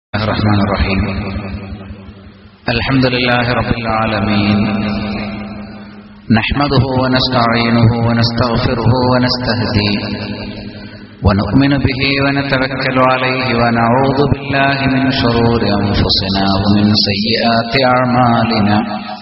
الرحمن الرحيم الحمد لله رب العالمين نحمده ونستعينه ونستغفره ونستهديه ونؤمن به ونتوكل عليه ونعوذ بالله من شرور أنفسنا ومن سيئات أعمالنا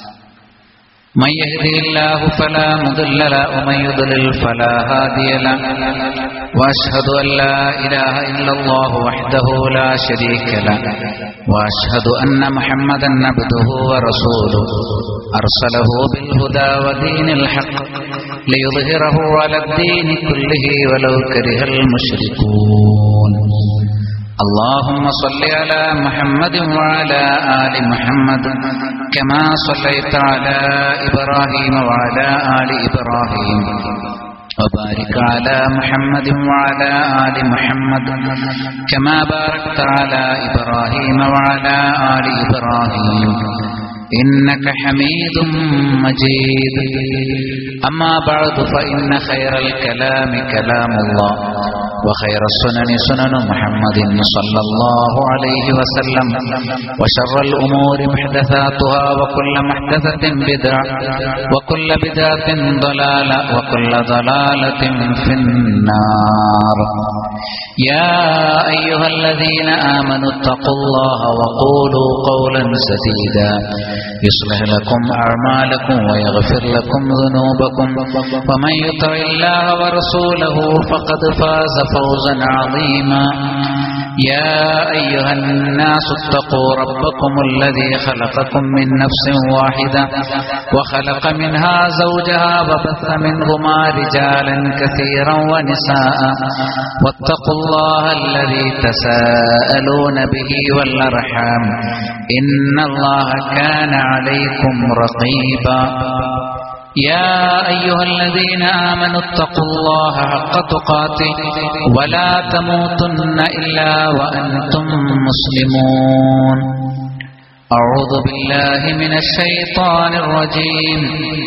من يهده الله فلا مضل له ومن يضلل فلا هادي له وأشهد أن لا إله إلا الله وحده لا شريك له وأشهد أن محمدا عبده ورسوله أرسله بالهدى ودين الحق ليظهره على الدين كله ولو كره المشركون اللهم صل على محمد وعلى آل محمد كما صليت على إبراهيم وعلى آل إبراهيم وبارك على محمد وعلى آل محمد كما باركت على إبراهيم وعلى آل إبراهيم إنك حميد مجيد أما بعد فإن خير الكلام كلام الله وخير السنن سنن محمد صلى الله عليه وسلم وشر الأمور محدثاتها وكل محدثة بدعة وكل بدعة ضلالة وكل ضلالة في النار يا أيها الذين آمنوا اتقوا الله وقولوا قولا سديدا يصلح لكم أعمالكم ويغفر لكم ذنوبكم ومن يطع الله ورسوله فقد فاز فوزا عظيما يا أيها الناس اتقوا ربكم الذي خلقكم من نفس واحدة وخلق منها زوجها وبث منهما رجالا كثيرا ونساء واتقوا الله الذي تساءلون به والأرحام إن الله كان عليكم رقيبا يا أيها الذين آمنوا اتقوا الله حق تقاته ولا تموتن إلا وأنتم مسلمون أعوذ بالله من الشيطان الرجيم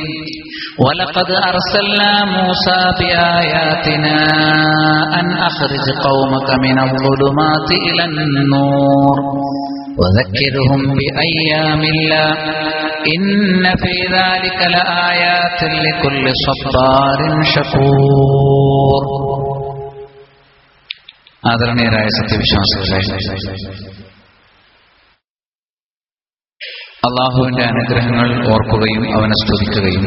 ولقد أرسلنا موسى بآياتنا أن أخرج قومك من الظلمات إلى النور وذكرهم بأيام الله إن في ذلك لآيات لكل صبار شكور ആദരണീയരായ സത്യവിശ്വാസികളെ, അള്ളാഹുവിന്റെ അനുഗ്രഹങ്ങൾ ഓർക്കുകയും അവനെ സ്തുതിക്കുകയും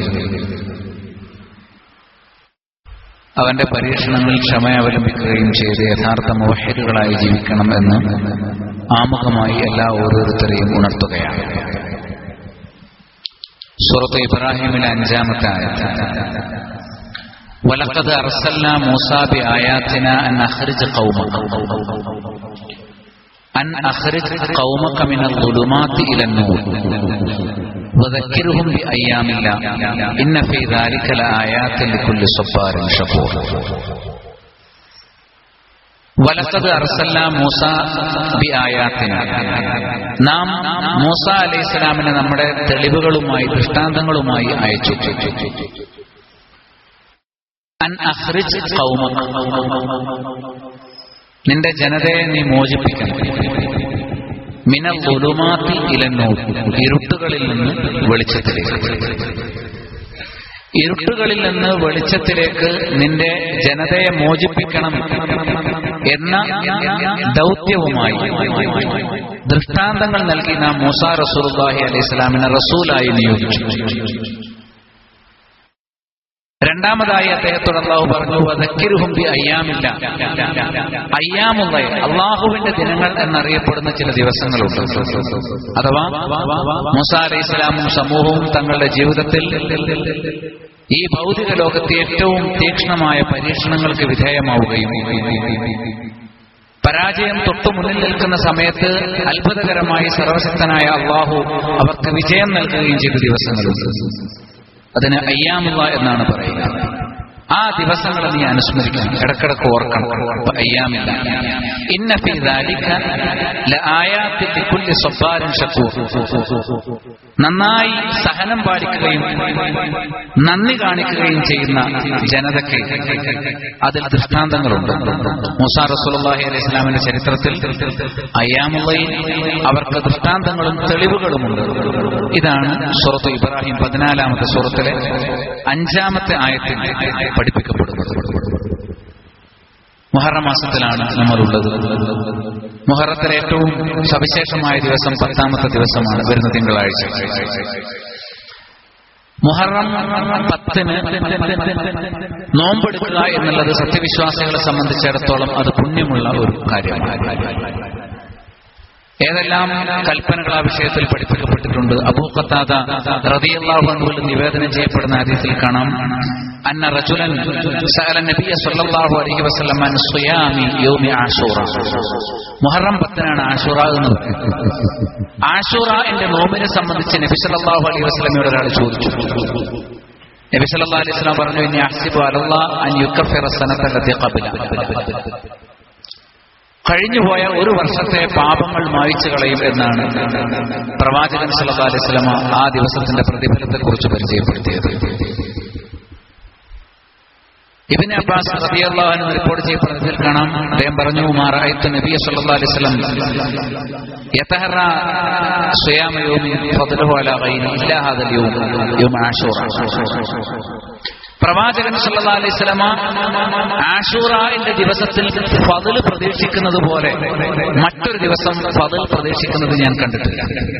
അവന്റെ പരീക്ഷണങ്ങളിൽ ക്ഷമ അവലംബിക്കുകയും ചെയ്ത് യഥാർത്ഥ മുവഹ്ഹിദുകളായി ജീവിക്കണം എന്ന് ആമുഖമായി എല്ലാ ഓരോരുത്തരെയും ഉണർത്തുകയാണ്. സൂറത്ത് ഇബ്രാഹിമിലെ 5-ാമത്തെ ആയത്ത്, വലഖദ് അർസൽനാ മൂസാ ബിആയാതിനാ അൻ അഖ്രിജ് ഖൗമക മിനൽ ളുലുമാതി ഇലൻ നൂർ വദക്കിർഹും ബിഅയ്യാമില്ലാ ഇന്ന ഫീ ദാലിക ലആയാതിൻ ലികുല്ലി സബ്ബാരിൻ ശകൂർ. വലഖദ് അർസൽനാ മൂസാ ബിആയാതിനാ, നാം മൂസ അലൈഹിസ്സലാമിനെ നമ്മുടെ തെളിവുകളുമായി ദൃഷ്ടാന്തങ്ങളുമായി അയച്ചു. അൻ അഖ്രിജ് ഖൗമക, നിന്റെ ജനതയെ നീ മോചിപ്പിക്കണം. മിനൽ ളുലുമാതി ഇലൻ നൂർ, ഇരുട്ടുകളിൽ നിന്ന് വെളിച്ചത്തിലേക്ക്. ഇരുട്ടുകളിൽ നിന്ന് വെളിച്ചത്തിലേക്ക് നിന്റെ ജനതയെ മോചിപ്പിക്കണം എന്ന ദൗത്യവുമായി ദൃഷ്ടാന്തങ്ങൾ നൽകി നാം മൂസാ റസൂലുള്ളാഹി അലൈഹി സ്വലാമിനെ റസൂലായി നിയോഗിച്ചു. രണ്ടാമതായി അദ്ദേഹത്തോട് അല്ലാഹു പറഞ്ഞു, വദക്കിർഹും ബിഅയ്യാമില്ലാ, അയ്യാമുള്ള അള്ളാഹുവിന്റെ ദിനങ്ങൾ എന്നറിയപ്പെടുന്ന ചില ദിവസങ്ങളുണ്ട്. അഥവാ മൂസാ അലൈഹിസ്സലാമും സമൂഹവും തങ്ങളുടെ ജീവിതത്തിൽ ഈ ഭൗതിക ലോകത്തെ ഏറ്റവും തീക്ഷ്ണമായ പരീക്ഷണങ്ങൾക്ക് വിധേയമാവുകയും പരാജയം തൊട്ടു മുന്നിൽ നിൽക്കുന്ന സമയത്ത് അത്ഭുതകരമായി സർവശക്തനായ അള്ളാഹു അവർക്ക് വിജയം നൽകുകയും ചെയ്ത ദിവസങ്ങളുണ്ട്. അതിന് അയ്യാമുള്ള എന്നാണ് പറയുക. ആ ദിവസങ്ങളെ നീ അനുസ്മരിക്കണം, ഇടക്കിടക്ക് ഓർക്കണം. അയ്യാമില്ല ഇന്ന ഫീ ദാലിക ലആയാതിൻ ലികുല്ലി സബ്ബാരിൻ ശകൂർ. നന്നായി സഹനം പാലിക്കുകയും നന്ദി കാണിക്കുകയും ചെയ്യുന്ന ജനതയ്ക്ക് അതിൽ ദൃഷ്ടാന്തങ്ങളുണ്ട്. മൂസാ റസൂലുള്ളാഹി അലൈഹി സ്വലാമിന്റെ ചരിത്രത്തിൽ അയ്യാമുള്ളയിൽ അവർക്ക് ദൃഷ്ടാന്തങ്ങളും തെളിവുകളുമുണ്ട്. ഇതാണ് സൂറത്ത് ഇബ്രാഹിം 14-ാമത്തെ സൂറത്തിലെ 5-ാമത്തെ ആയത്തിൽ പഠിപ്പിക്കപ്പെടുന്നത്. മുഹറം മാസത്തിലാണ് നമ്മളുള്ളത്. മുഹറത്തിലെ ഏറ്റവും സവിശേഷമായ ദിവസം 10-ാമത്തെ ദിവസമാണ്, വരുന്ന തിങ്കളാഴ്ച. മുഹറം 10-ന് നോമ്പെടുക്കുക എന്നുള്ളത് സത്യവിശ്വാസികളെ സംബന്ധിച്ചിടത്തോളം അത് പുണ്യമുള്ള ഒരു കാര്യമാണ്. ഏതെല്ലാം കൽപ്പനകൾ ആ വിഷയത്തിൽ പഠിപ്പിക്കപ്പെട്ടിട്ടുണ്ട്. അബൂ ഖത്താദ റളിയല്ലാഹു അൻഹു നിവേദനം ചെയ്യപ്പെടുന്ന ഹദീസിൽ കാണാം, അന്ന റജുലൻ സഅല നബിയ സ്വല്ലല്ലാഹു അലൈഹി വസല്ലം അൻ സിയാമി യൗമി ആശൂറ. മുഹറം 10-നാണ് ആശൂറ എന്ന് പറയുന്നത്. ആശൂറയുടെ നോമ്പിനെ സംബന്ധിച്ച് നബി സല്ലല്ലാഹു അലൈഹി വസല്ലമയോട് ഒരാൾ ചോദിച്ചു. നബി സല്ലല്ലാഹു അലൈഹി വസല്ലം പറഞ്ഞു, ഇന്നി അഹ്സിബു അലല്ലാഹ് അൻ യുകഫിറ സനത ലതി ഖബല. കഴിഞ്ഞുപോയ ഒരു വർഷത്തെ പാപങ്ങൾ മായ്ച്ചു കളയും എന്നാണ് പ്രവാചകൻ സല്ലല്ലാഹു അലൈഹി വസല്ലം ആ ദിവസത്തിന്റെ പ്രതിഫലത്തെക്കുറിച്ച് പരിചയപ്പെടുത്തിയത്. ഇബ്നു അബ്ബാസ് റളിയല്ലാഹു അൻഹു റിപ്പോർട്ട് ചെയ്യപ്പെടുന്നതിൽ കാണാം, അദ്ദേഹം പറഞ്ഞു, മാ റഅയ്തു നബിയ സല്ലല്ലാഹു അലൈഹി വസല്ലം യതഹറ സിയാമ യൗമി ഫദ്ലുഹു അലാ ഗൈരി ഇല്ലാ ഹാദൽ യൗം യൗം ആശൂറ. പ്രവാചകൻ സല്ലല്ലാഹു അലൈഹി വസല്ലം ആശൂറയുടെ ദിവസത്തിൽ ഫദ്ൽ പ്രതീക്ഷിക്കുന്നത് പോലെ മറ്റൊരു ദിവസം ഫദ്ൽ പ്രതീക്ഷിക്കുന്നത് ഞാൻ കണ്ടിട്ടില്ല.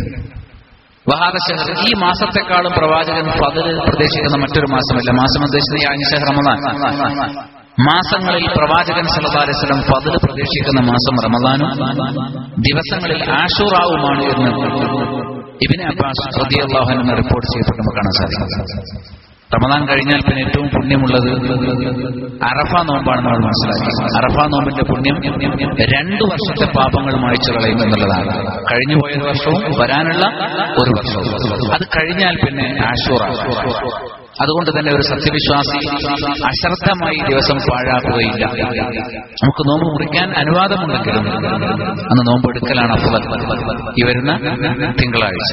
വഹാദ ശഹർ, ഈ മാസത്തെക്കാളും പ്രവാചകൻ ഫദ്ൽ പ്രതീക്ഷിക്കുന്ന മറ്റൊരു മാസമില്ല. മാസം ഉദ്ദേശിച്ചത് യാനി ശഹർ റമദാൻ. മാസങ്ങളിൽ പ്രവാചകൻ സല്ലല്ലാഹു അലൈഹി വസല്ലം ഫദ്ൽ പ്രതീക്ഷിക്കുന്ന മാസം റമദാനും ദിവസങ്ങളിൽ ആശൂറാവുമാണ് എന്ന് ഇബ്നു അബ്ബാസ് റളിയല്ലാഹു അൻഹു റിപ്പോർട്ട് ചെയ്യപ്പെട്ടു നമുക്ക് കാണാൻ സാധിക്കും. റമദാൻ കഴിഞ്ഞാൽ പിന്നെ ഏറ്റവും പുണ്യമുള്ളത് അറഫ നോമ്പാണെന്ന് നമ്മൾ മനസ്സിലാക്കി. അറഫ നോമ്പിന്റെ പുണ്യം 2 വർഷത്തെ പാപങ്ങൾ മായ്ച്ചു കളയും എന്നുള്ളതാണ്. കഴിഞ്ഞുപോയ ഒരു വർഷവും വരാനുള്ള ഒരു വർഷവും. അത് കഴിഞ്ഞാൽ പിന്നെ ആശൂറ. അതുകൊണ്ട് തന്നെ ഒരു സത്യവിശ്വാസി അശ്രദ്ധമായി ദിവസം പാഴാക്കുകയില്ല. നമുക്ക് നോമ്പ് മുറിക്കാൻ അനുവാദമുണ്ടെങ്കിലും അന്ന് നോമ്പെടുക്കലാണ് അഫ്ളൽ. ഈ വരുന്ന തിങ്കളാഴ്ച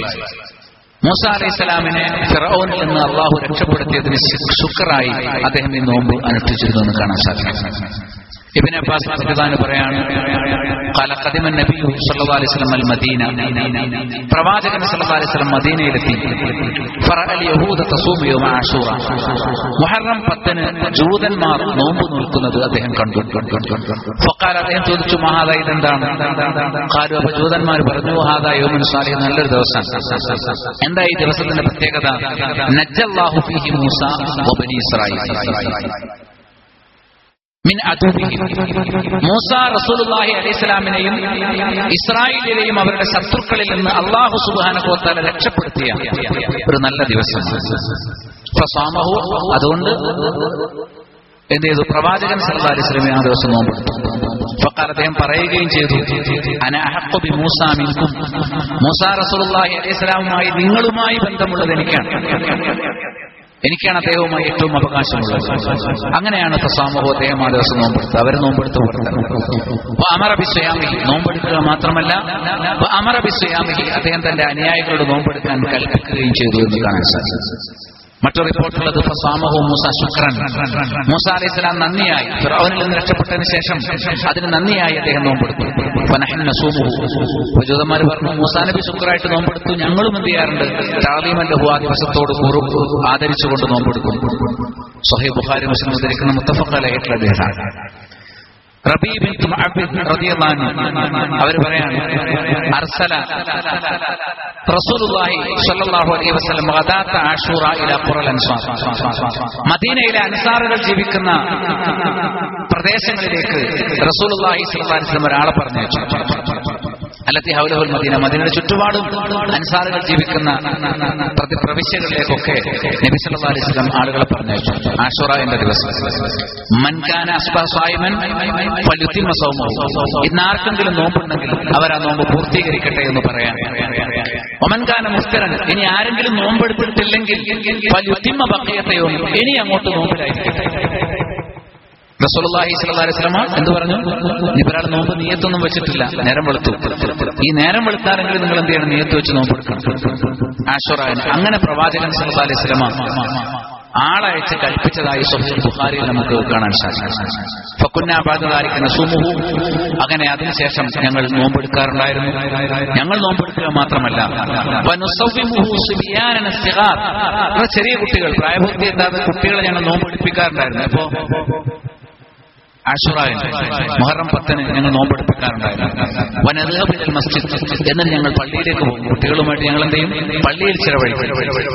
മൂസ അലൈഹിസ്സലാമിനെ ഫിർഔനിൽ നിന്ന് അല്ലാഹു രക്ഷപ്പെടുത്തിയതിന് ശുക്റായി അദ്ദേഹം ഈ നോമ്പ് അനുഷ്ഠിച്ചിരുന്നു എന്ന് കാണാൻ സാധിക്കും. ഇബ്നു അബ്ബാസ് റളിയല്ലാഹു പറയാണ്, ഖാല ഖദിമ നബി സല്ലല്ലാഹു അലൈഹി വസല്ലം അൽ മദീന. പ്രവാചകൻ സല്ലല്ലാഹു അലൈഹി വസല്ലം മദീനയിലെത്തി. ഫറഅൽ യഹൂദ തസൂമു യൗമ ആശൂറ. മുഹറം 10-ന് ജൂതന്മാർ നോമ്പ് നോൽക്കുന്നത് അദ്ദേഹം കണ്ടു. ഫഖാല, അദ്ദേഹം ചോദിച്ചു, മഹാദ, ഇതെന്താണ്? ഖാലു, അപ്പോൾ ജൂതന്മാർ പറഞ്ഞു, ഹാദ യൗമുൻ സാലിഹ്, നല്ലൊരു ദിവസം. എന്താ ഈ ദിവസത്തിന്റെ പ്രത്യേകത? നജ്ജല്ലാഹു ഫീഹി മൂസ വബനി ഇസ്രായീൽ മിൻ അദുബിഹി. മൂസ റസൂലുള്ളാഹി അലൈഹി സ്വലാമിനെയും ഇസ്രായേലിനെയും അവരുടെ ശത്രുക്കളിൽ നിന്ന് അല്ലാഹു സുബ്ഹാനഹു വ തആല രക്ഷപ്പെടുത്തിയ ഒരു നല്ല ദിവസമാണ്. ഫസാമഹു, അതുകൊണ്ട് എന്ത് ചെയ്തു? പ്രവാചകൻ സല്ലല്ലാഹു അലൈഹി വസല്ലം ആ ദിവസം നോമ്പെടുത്തു. ഫഖാല, അദ്ദേഹം പറയുകയും ചെയ്തു, അന അഹഖു ബി മൂസ മിൻകും. മൂസ റസൂലുള്ളാഹി അലൈഹി സ്വലാമുമായി നിങ്ങളുമായി ബന്ധമുള്ളത് എനിക്കാണ് അദ്ദേഹവുമായി ഏറ്റവും അവകാശമുള്ളത്. അങ്ങനെയാണ് ഫസാമഹു, അദ്ദേഹം ആ ദിവസം നോമ്പെടുത്ത്. അവർ നോമ്പെടുത്ത് അമറ ബിസ്വയാമിഹി, നോമ്പെടുക്കുക മാത്രമല്ല അമറ ബിസ്വയാമിഹി, അദ്ദേഹം തന്റെ അനുയായികളോട് നോമ്പെടുക്കാൻ കൽപ്പിക്കുകയും ചെയ്തു എന്ന് കാണാൻ സാധിക്കും. മറ്റൊരു റിപ്പോർട്ടുള്ളത് ഫസാമഹു മൂസ ശുക്രൻ. മൂസ അലൈഹിസ്സലാം നന്ദിയായി, ഫിർഔനിൽ നിന്ന് രക്ഷപ്പെട്ടതിന് ശേഷം അതിന് നന്ദിയായി അദ്ദേഹം നോമ്പെടുത്തു. ഫനഹ്നു നസൂമുഹു. ജൂതന്മാർ പറഞ്ഞു, മൂസാ നബി ശുക്രായിട്ട് നോമ്പെടുത്തു, ഞങ്ങളും എന്ത് ചെയ്യാറുണ്ട്? തഅദീമൻ ലഹു, ആ ദിവസത്തോട് ആദരിച്ചുകൊണ്ട് നോമ്പെടുക്കും. സ്വഹീഹ് ബുഖാരി മുസ്ലിം ഉദ്ധരിക്കുന്ന മുത്തഫഖ് അലൈഹിയുള്ള ഹദീസാണ്. റബീ ബിൻത് മുഅബ്ബിദ് റളിയല്ലാഹു അൻഹു അവർ പറയാണ്, അർസല റസൂലുള്ളാഹി സ്വല്ലല്ലാഹു അലൈഹി വസല്ലം ഗദാത ആശൂറ ഇലാ ഖുറൽ അൻസാർ. മദീനയിലെ അൻസാറുകൾ ജീവിക്കുന്ന പ്രദേശങ്ങളിലേക്ക് റസൂലുള്ളാഹി സ്വല്ലല്ലാഹു അലൈഹി വസല്ലം ഒരാളെ പറഞ്ഞയച്ചു. അല്ലത്തി ഹൗലഹുൽ മദീന, മദീനയുടെ ചുറ്റുപാടും അൻസാറുകൾ ജീവിക്കുന്ന പ്രവിശ്യകളിലേക്കൊക്കെ നബി സല്ലല്ലാഹു അലൈഹി വസല്ലം ആളുകളെ പറഞ്ഞയച്ചു. ആശൂറ എന്ന ദിവസം മൻ കാന അസ്ബഹ സായിമൻ ഫല്യുതിമ സൗമഹു, ഇന്ന് ആർക്കെങ്കിലും നോമ്പുണ്ടെങ്കിൽ അവർ ആ നോമ്പ് പൂർത്തീകരിക്കട്ടെ എന്ന് പറയാൻ ഒമൻകാന മുഫ്തിറൻ, ഇനി ആരെങ്കിലും നോമ്പെടുത്തിട്ടില്ലെങ്കിൽ ഫൽയുത്തിമ്മ ബഖിയത്തയോ, ഇനി അങ്ങോട്ട് നോമ്പിലായിരിക്കും. റസൂലുള്ളാഹി സ്വല്ലല്ലാഹു അലൈഹി വസല്ലം എന്ത് പറഞ്ഞു? ഇവരാൾ നോമ്പ് നിയത്തൊന്നും വെച്ചിട്ടില്ല, നേരം വെളുത്തു. ഈ നേരം വെളുത്താരെങ്കിലും നിങ്ങൾ എന്ത് ചെയ്യണം? നിയത്ത് വെച്ച് നോമ്പെടുക്കണം ആശുറാന്. അങ്ങനെ പ്രവാചകൻ സ്വല്ലല്ലാഹു അലൈഹി വസല്ലം ആളയച്ച് കൽപ്പിച്ചതായി സ്വഹീഹ് ബുഖാരിയിൽ നമുക്ക് കാണാൻ സാധിക്കും. ഫകുന്നാ ബഅദ ദാലിക നസൂമുഹു, അങ്ങനെ അതിനുശേഷം ഞങ്ങൾ നോമ്പെടുക്കാറുണ്ടായിരുന്നു. ഞങ്ങൾ നോമ്പെടുക്കുക മാത്രമല്ല, വനുസവ്വിമുഹു സുബിയാനൻ സിഗാർ, ചെറിയ കുട്ടികൾ, പ്രായപൂർത്തി എത്താത്ത കുട്ടികളെ ഞങ്ങൾ നോമ്പെടുപ്പിക്കാറുണ്ടായിരുന്നു. അപ്പോ ആശുറായിന് മുഹറം 10 ഞങ്ങൾ നോമ്പെടുപ്പിക്കാറുണ്ടായിരുന്നു. വനദ്ഹബു ഇലൽ മസ്ജിദ്, എന്നിട്ട് ഞങ്ങൾ പള്ളിയിലേക്ക് പോകും. കുട്ടികളുമായിട്ട് ഞങ്ങൾ എന്ത് ചെയ്യും? പള്ളിയിൽ ചിലവഴിക്കും.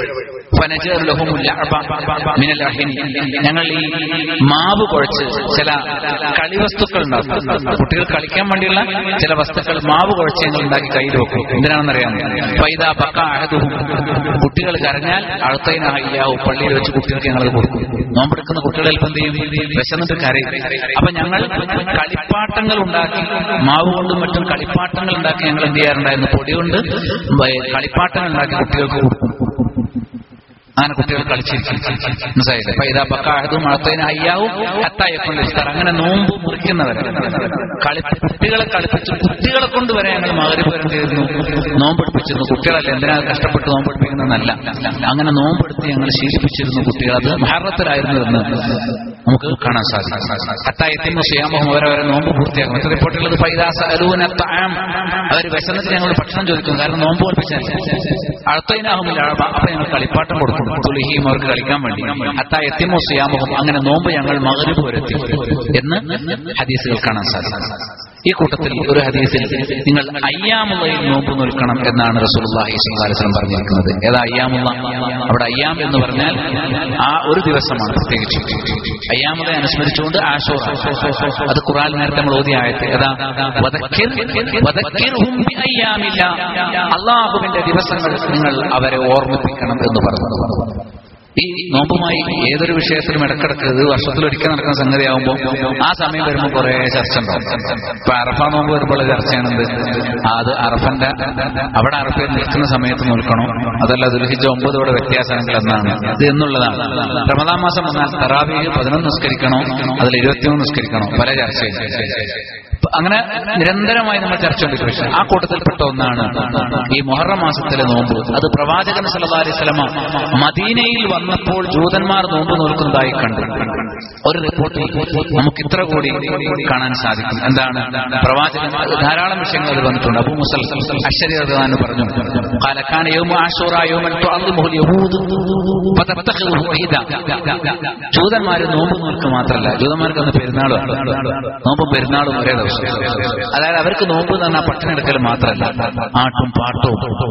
ഞങ്ങൾ ഈ മാവ് കുഴച്ച് ചില കളിവസ്തുക്കൾ ഉണ്ടാക്കും. കുട്ടികൾ കളിക്കാൻ വേണ്ടിയുള്ള ചില വസ്തുക്കൾ മാവ് കുഴച്ച് ഞങ്ങൾ ഉണ്ടാക്കി കയ്യിൽ വെക്കും. എന്തിനാണെന്നറിയാമോ? ഫൈദാ ബഖാ അഹദുഹും, കുട്ടികൾ കരഞ്ഞാൽ അഅതൈനാഹു, പള്ളിയിൽ വെച്ച് കുട്ടികൾക്ക് ഞങ്ങൾ കൊടുക്കും. നോമ്പെടുക്കുന്ന കുട്ടികൾ ചിലപ്പോൾ എന്ത് ചെയ്യും? വിശന്നിട്ട് കരയും. അപ്പൊ ഞങ്ങൾ കളിപ്പാട്ടങ്ങൾ ഉണ്ടാക്കി, മാവ് കൊണ്ടും മറ്റും കളിപ്പാട്ടങ്ങൾ ഉണ്ടാക്കി ഞങ്ങൾ എന്ത് ചെയ്യാറുണ്ടായിരുന്നു? പൊടി കൊണ്ട് കളിപ്പാട്ടങ്ങൾ ഉണ്ടാക്കി കുട്ടികൾക്ക് കൊടുക്കും. അങ്ങനെ കുട്ടികൾ കളിച്ചിരിക്കും. മനസ്സിലായില്ലേ? ഫൈദാ ബഖാ അഹദുഹും അഅതൈനാഹു ഹത്താ യഖൂല ഇഫ്താർ. അങ്ങനെ നോമ്പ് മുറിക്കുന്നവരെ കുട്ടികളെ കളിപ്പിച്ചു, കുട്ടികളെ കൊണ്ട് വരെ ഞങ്ങൾ മഗ്‌രിബ് വരെ ചെയ്തിരുന്നു, നോമ്പെടുപ്പിച്ചിരുന്നു. കുട്ടികളല്ല, എന്തിനാ കഷ്ടപ്പെട്ട് നോമ്പെടുപ്പിക്കുന്നതല്ല, അങ്ങനെ നോമ്പെടുത്ത് ഞങ്ങൾ ശീലിപ്പിച്ചിരുന്നു കുട്ടികൾ. അത് മുഹറത്തിലായിരുന്നു എന്ന് നമുക്ക് കാണാൻ സാധിക്കും. ഹത്താ യതിമ്മു സിയാമുഹും, അവരവരെ നോമ്പ് പൂർത്തിയാക്കും. മറ്റു റിപ്പോർട്ടുള്ളത് ഫൈദാ സഅലൂന തഅം, അവർ വിശന്നിട്ട് ഞങ്ങൾ ഭക്ഷണം ചോദിക്കും, കാരണം നോമ്പ് പഠിപ്പിച്ചാൽ. അഅതൈനാഹുൽ അഅബ, അപ്പൊ ഞങ്ങൾ കളിപ്പാട്ടം കൊടുക്കും തുലിഹിയും, അവർക്ക് കളിക്കാൻ വേണ്ടി. ഹത്താ യതിമ്മു സിയാമുഹും, അങ്ങനെ നോമ്പ് ഞങ്ങൾ മഗ്‌രിബ് വരെ എത്തി എന്ന് ഹദീസുകൾ കാണാൻ സാധിക്കും. ഈ കൂട്ടത്തിൽ ഒരു ഹദീസിൽ നിങ്ങൾ അയ്യാമുള്ളയിൽ നോമ്പ് നിൽക്കണം എന്നാണ് റസൂലുള്ളാഹി സ്വല്ലല്ലാഹു അലൈഹി വസല്ലം പറഞ്ഞിരിക്കുന്നത്. ഏതാ അയ്യാമുള്ള? അവിടെ അയ്യാം എന്ന് പറഞ്ഞാൽ ആ ഒരു ദിവസമാണ്. പ്രത്യേകിച്ച് അയ്യാമുള്ള അനുസ്മരിച്ചുകൊണ്ട് ആശൂറ, അത് ഖുർആൻ നേരത്തെ നമ്മൾ ഓതിയ ആയത്ത്. ഏതാ? വദക്കിർഹും ബിഅയ്യാമില്ലാ, അല്ലാഹുവിന്റെ ദിവസങ്ങൾ നിങ്ങൾ അവരെ ഓർമ്മിപ്പിക്കണം എന്ന് പറഞ്ഞു. ഈ നോമ്പുമായി ഏതൊരു വിഷയത്തിലും ഇടക്കിടക്ക് ഇത് വർഷത്തിലൊരിക്കൽ നടക്കുന്ന സംഗതിയാകുമ്പോൾ ആ സമയം വരുമ്പോൾ കുറെ ചർച്ച ഉണ്ടാവും. ഇപ്പൊ അറഫ നോമ്പ് വരുമ്പോൾ ചർച്ചയാണെന്ത്? അത് അറഫന്റെ അവിടെ അറഫയിൽ നിൽക്കുന്ന സമയത്ത് നോൽക്കണോ, അതല്ല ദുൽഹിജ്ജ 9 വ്യത്യാസങ്ങൾ എന്നാണ് ഇത് എന്നുള്ളതാണ്. റമദാൻ മാസം വന്നാൽ തറാവീഹ് 11 നിസ്കരിക്കണോ, അതിൽ 23 നിസ്കരിക്കണോ, പല ചർച്ചയും. അങ്ങനെ നിരന്തരമായി നമ്മൾ ചർച്ച ചെയ്തിട്ടുണ്ട്. ആ കൂട്ടത്തിൽപ്പെട്ട ഒന്നാണ് ഈ മുഹറം മാസത്തിലെ നോമ്പ്. അത് പ്രവാചകൻ സല്ലല്ലാഹു അലൈഹി വസല്ലം മദീനയിൽ വന്നപ്പോൾ ജൂതന്മാർ നോമ്പ് നോക്കുന്നതായി കണ്ടു. ഒരു റിപ്പോർട്ടിൽ നമുക്ക് ഇത്ര കൂടി കാണാൻ സാധിക്കും. എന്താണ്? പ്രവാചകൻ ധാരാളം വിഷയങ്ങൾ അത് വന്നിട്ടുണ്ട്. അബൂ മുസൽ അശ്ശരി റളിയല്ലാഹു പറഞ്ഞു, ഖാല കാന യൗമു ആശൂറ യൗമൻ തുഅല്ലിമുഹുൽ യഹൂദ് ഫതത്തഖിദുഹു ഈദാ. ജൂതന്മാർ നോമ്പ് നോൽക്കുക മാത്രമല്ല, ജൂതന്മാർക്ക് അന്ന് പെരുന്നാളും, നോമ്പും പെരുന്നാളും ഒരേ ദിവസം. അതായത് അവർക്ക് നോമ്പ് തന്നെ പട്ടിണി എടുക്കൽ മാത്രമല്ല, ആട്ടും പാട്ടും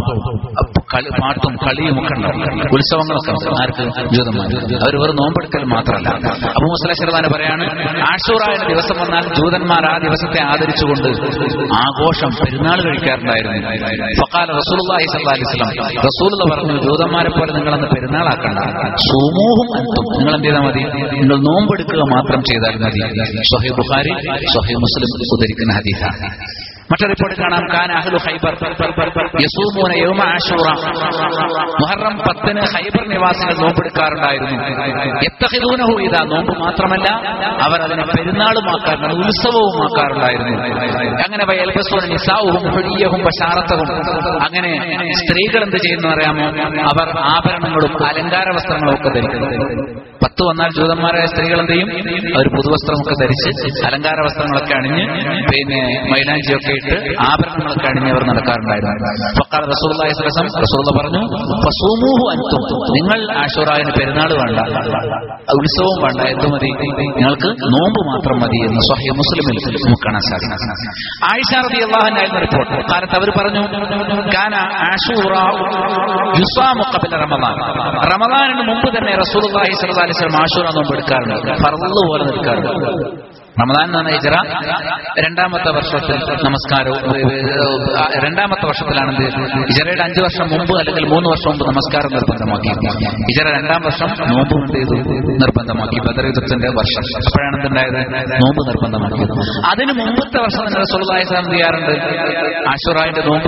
കളിയും ഒക്കെ ഉണ്ടാവും, ഉത്സവങ്ങളൊക്കെ ഉണ്ട്. ആർക്ക്? ജൂതന്മാർ. അവർ വെറും നോമ്പെടുക്കൽ മാത്രമല്ല. അബൂ മുസ അശ്ശരി പറയാണ്, ആശൂറയുടെ ദിവസം വന്നാൽ ജൂതന്മാർ ആ ദിവസത്തെ ആദരിച്ചുകൊണ്ട് ആഘോഷം, പെരുന്നാൾ കഴിക്കാറുണ്ടായിരുന്നു. ഫഖാല റസൂലുള്ളാഹി സ്വല്ലല്ലാഹു അലൈഹി വസല്ലം, റസൂലുള്ളാഹി പറഞ്ഞു, ജൂതന്മാരെ പോലെ നിങ്ങളന്ന് പെരുന്നാളാക്കണ്ട, സൂമൂഹും അൻതും, നിങ്ങൾ എന്ത് ചെയ്താൽ മതി? നിങ്ങൾ നോമ്പെടുക്കുക മാത്രം ചെയ്താൽ മതി. സ്വഹീഹ് ബുഖാരി, സ്വഹീഹ് മുസ്ലിം ഉദ്ധരിക്കുന്ന ഹദീസാണ്. മറ്റൊരു റിപ്പോർട്ട് കാണാം, കാന അഹ്ലു ഖൈബർ യസൂമൂന യൗമ ആശൂറ, മുഹറം 10 ഖൈബർ നിവാസികൾ നോമ്പെടുക്കാറുണ്ടായിരുന്നു. യത്തഖിദൂനഹു ഇദാ, നോമ്പ് മാത്രമല്ല അവർ അതിനെ പെരുന്നാളുമാക്കാറുണ്ട്, ഉത്സവവുമാക്കാറുണ്ടായിരുന്നു. അങ്ങനെ വയൽബസൂന നിസാഉഹും ഹുലിയഹും ബശാറതഹും, അങ്ങനെ സ്ത്രീകൾ എന്ത് ചെയ്യുന്നു അറിയാമോ? അവർ ആഭരണങ്ങളും അലങ്കാര വസ്ത്രങ്ങളും ഒക്കെ ധരിക്കുന്നു. 10 വന്നാൽ ജൂതന്മാരായ സ്ത്രീകൾ എന്ത് ചെയ്യും? അവർ പുതുവസ്ത്രമൊക്കെ ധരിച്ച് അലങ്കാര വസ്ത്രങ്ങളൊക്കെ അണിഞ്ഞ് പിന്നെ മൈലാഞ്ചിയൊക്കെ ഇട്ട് ആഭരണങ്ങളൊക്കെ അണിഞ്ഞ് അവർ നടക്കാറുണ്ടായിരുന്നു. ഫഖാല റസൂലുള്ളാഹി സ്വല്ലല്ലാഹു അലൈഹി വസല്ലം, റസൂലുള്ളാഹി പറഞ്ഞു, ഫസൂമൂഹു അൻതും, നിങ്ങൾ ആശൂറായിന് പെരുന്നാൾ വേണ്ട, ഉത്സവം വേണ്ട, എന്ത് മതി? നിങ്ങൾക്ക് നോമ്പ് മാത്രം മതി എന്ന് സ്വഹീഹ് മുസ്ലിമിൽ നമുക്ക് കാണാൻ സാധിക്കും. ആയിഷ റളിയല്ലാഹു അൻഹ എന്ന റിപ്പോർട്ട്, കാലത്ത് അവർ പറഞ്ഞു, കാന ആശൂറ യുസാമു ഖബല റമദാൻ, റമദാനിന് മുമ്പ് തന്നെ റസൂലുള്ളാഹി സ്വല്ലല്ലാഹു അലൈഹി വസല്ലം ആശൂറ നോമ്പ് എടുക്കാറുണ്ട്, ഫർള് പോലെ എടുക്കാറുണ്ട്. റമദാൻ എന്ന് പറഞ്ഞ ഹിജ്റ 2ാമത്തെ വർഷത്തിൽ നമസ്കാരവും, 2ാമത്തെ വർഷത്തിലാണെന്ത് ഹിജ്റയുടെ 5 വർഷം മുമ്പ് അല്ലെങ്കിൽ 3 വർഷം മുമ്പ് നമസ്കാരം നിർബന്ധമാക്കി. ഹിജ്റ 2ാം വർഷം നോമ്പ് കൊണ്ട് നിർബന്ധമാക്കി, ബദർ യുദ്ധത്തിന്റെ വർഷം. അപ്പോഴാണ് എന്തുണ്ടായത്? നോമ്പ് നിർബന്ധമാക്കിയത്. അതിന് മുമ്പത്തെ വർഷം തന്നെ റസൂലുള്ളാഹി സ്വല്ലല്ലാഹു അലൈഹി വസല്ലം ചെയ്യാറുണ്ട്, ആശൂറായുടെ നോമ്പ്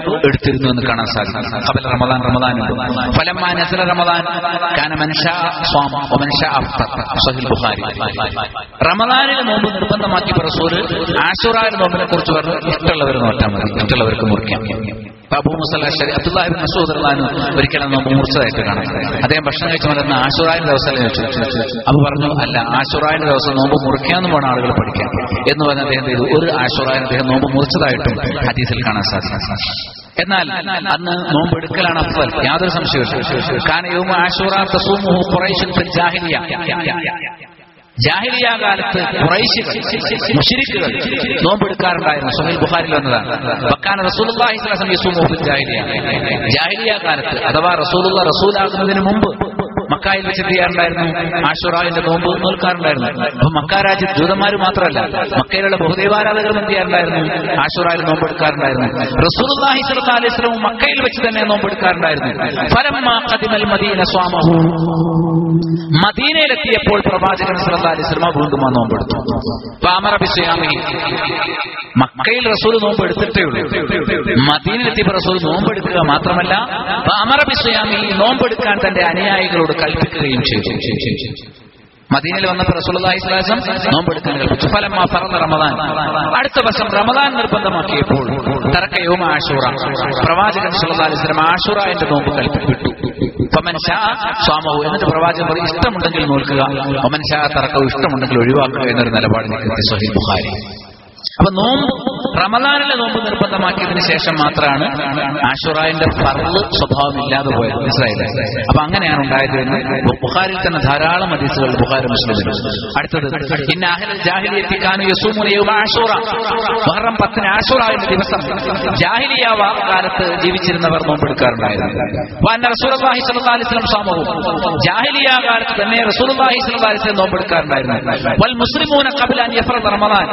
എടുത്തിരുന്നു എന്ന് കാണാൻ സാധിക്കും. ഖബല റമദാൻ, ഫലമ്മാ നസല റമദാൻ കാന മൻ ശാ സ്വാമ വമൻ ശാ അഫ്തർ. സഹീഹ് ബുഖാരി. റമദാനിൽ നോമ്പ് നിർബന്ധമാക്കിയ റസൂൽ ആശുറായിൽ നോമ്പിനെ കുറിച്ച് പറഞ്ഞു, ഇഷ്ടമുള്ളവർ നോറ്റാൽ മതി, ഇഷ്ടമുള്ളവർക്ക് മുറിക്കാം. അബൂ മൂസ അശ്ശരി അബ്ദുല്ലാഹി ഇബ്നു മസ്ഊദ് റളിയല്ലാഹു അൻഹു ഒരിക്കലും നോമ്പ് മുറിച്ചതായിട്ട് കാണാം. അദ്ദേഹം ഭക്ഷണം കഴിച്ചു വന്ന ആശുറായുടെ ദിവസം ചോദിച്ചു. അപ്പൊ പറഞ്ഞു, അല്ല, ആശുറായുടെ ദിവസം നോമ്പ് മുറിക്കാന്ന് പോണ ആളുകൾ പഠിക്കാം എന്ന് പറഞ്ഞ അദ്ദേഹം ചെയ്തു. ഒരു ആശുറായിൽ അദ്ദേഹം നോമ്പ് മുറിച്ചതായിട്ടും ഹദീസിൽ കാണാൻ സാധിക്കും. എന്നാൽ അന്ന് നോമ്പ് എടുക്കലാണ് അഫ്ളൽ, യാതൊരു സംശയവും. കാന യൗമ ആശുറ തസൂമുഹു ഖുറൈശുൻ ഫിൽ ജാഹിലിയ. ജാഹിലിയ കാലത്ത് ഖുറൈശികൾ, മുശ്രിക്കുകൾ നോമ്പെടുക്കാറുണ്ടായിരുന്നു. സഹീഹ് ബുഖാരിയിൽ വന്നതാണ്. വക്കാന റസൂലുള്ളാഹി സ്വല്ലല്ലാഹു അലൈഹി വസല്ലം യസൂമു ഫിൽ ജാഹിലിയ. ജാഹിലിയ കാലത്ത് അഥവാ റസൂലാകുന്നതിന് മുമ്പ് മക്കായിൽ വെച്ച് ചെയ്യാറുണ്ടായിരുന്നു, ആശുറാവിന്റെ നോമ്പ് നോൽക്കാറുണ്ടായിരുന്നു. അപ്പൊ മക്ക രാജ്യത്ത് ജൂതന്മാർ മാത്രമല്ല, മക്കയിലുള്ള ബഹുദൈവാരാധകരും എന്ത് ചെയ്യാറുണ്ടായിരുന്നു, ആശുറായിൽ നോമ്പെടുക്കാറുണ്ടായിരുന്നു. റസൂലുള്ളാഹി സ്വല്ലല്ലാഹു അലൈഹി വസല്ലം മക്കയിൽ വെച്ച് തന്നെ നോമ്പെടുക്കാറുണ്ടായിരുന്നു. ഫലമ്മാ ഖദിമൽ മദീന സ്വാമഹു. മദീനയിലെത്തിയപ്പോൾ പ്രവാചകൻ സ്വല്ലല്ലാഹു അലൈഹി വസല്ലം വീണ്ടും ആ നോമ്പെടുത്തു. ഫഅമറ ബിസിയാമിഹി. മക്കയിൽ റസൂൽ നോമ്പ് എടുത്തിട്ടേ ഉള്ളൂ. മദീനയിലെത്തിയപ്പോൾ റസൂൽ നോമ്പെടുക്കുക മാത്രമല്ല, ഫഅമറ ബിസിയാമിഹി, നോമ്പെടുക്കാൻ തന്റെ അനുയായികളോട് കൽപ്പിക്കുകയും ചെയ്തു. മദീനയിൽ വന്നപ്പോൾ റസൂലുള്ളാഹി സ്വല്ലല്ലാഹു അലൈഹി വസല്ലം നോമ്പെടുക്കാൻ കൽപ്പിച്ചു. ഫലമ്മാ ഫറദ റമദാൻ. അടുത്ത വർഷം റമദാൻ നിർബന്ധമാക്കിയപ്പോൾ തറക യൗമ ആശൂറ. പ്രവാചകൻ സ്വല്ലല്ലാഹു അലൈഹി വസല്ലം ആശൂറയുടെ നോമ്പ് കൽപ്പിച്ചു. ഫമൻ ശാ സ്വാമഹു. എന്നിട്ട് പ്രവാചകൻ പറയും, ഇഷ്ടമുണ്ടെങ്കിൽ നോൽക്കുക, വമൻ ശാ തറകഹു, ഇഷ്ടമുണ്ടെങ്കിൽ ഒഴിവാക്കുക എന്നൊരു നിലപാടിലേക്ക് സഹീഹ് ബുഖാരി. അപ്പൊ നോമ്പ് റമദാനിലെ നോമ്പ് നിർബന്ധമാക്കിയതിനു ശേഷം മാത്രമാണ് ആശുറാന്റെ ഫർള് സ്വഭാവം ഇല്ലാതെ പോയത്. മനസ്സിലായില്ലേ? അപ്പൊ അങ്ങനെയാണ് ഉണ്ടായത് എന്ന് ബുഖാരിയിൽ തന്നെ ധാരാളം ഹദീസുകൾ ബുഖാരി മുസ്ലിമിൽ. അടുത്തത്, ഇന്ന അഹ്ലൽ ജാഹിലിയ്യത്തി കാനൂ യസൂമുന യൗമ ആശൂറ. മുഹറം 10 ആശൂറയുടെ ദിവസം ജാഹിലിയ കാലത്ത് ജീവിച്ചിരുന്നവർ നോമ്പെടുക്കാറുണ്ടായിരുന്നു. വഅന്ന റസൂലുള്ളാഹി സ്വല്ലല്ലാഹു അലൈഹി വസല്ലം സാമഹു. ജാഹിലിയ കാലത്ത് തന്നെ റസൂലുള്ളാഹി സ്വല്ലല്ലാഹു അലൈഹി വസല്ലം നോമ്പെടുക്കാറുണ്ടായിരുന്നു. വൽ മുസ്ലിമൂന ഖബ്ല അൻ യഫറദ റമദാൻ.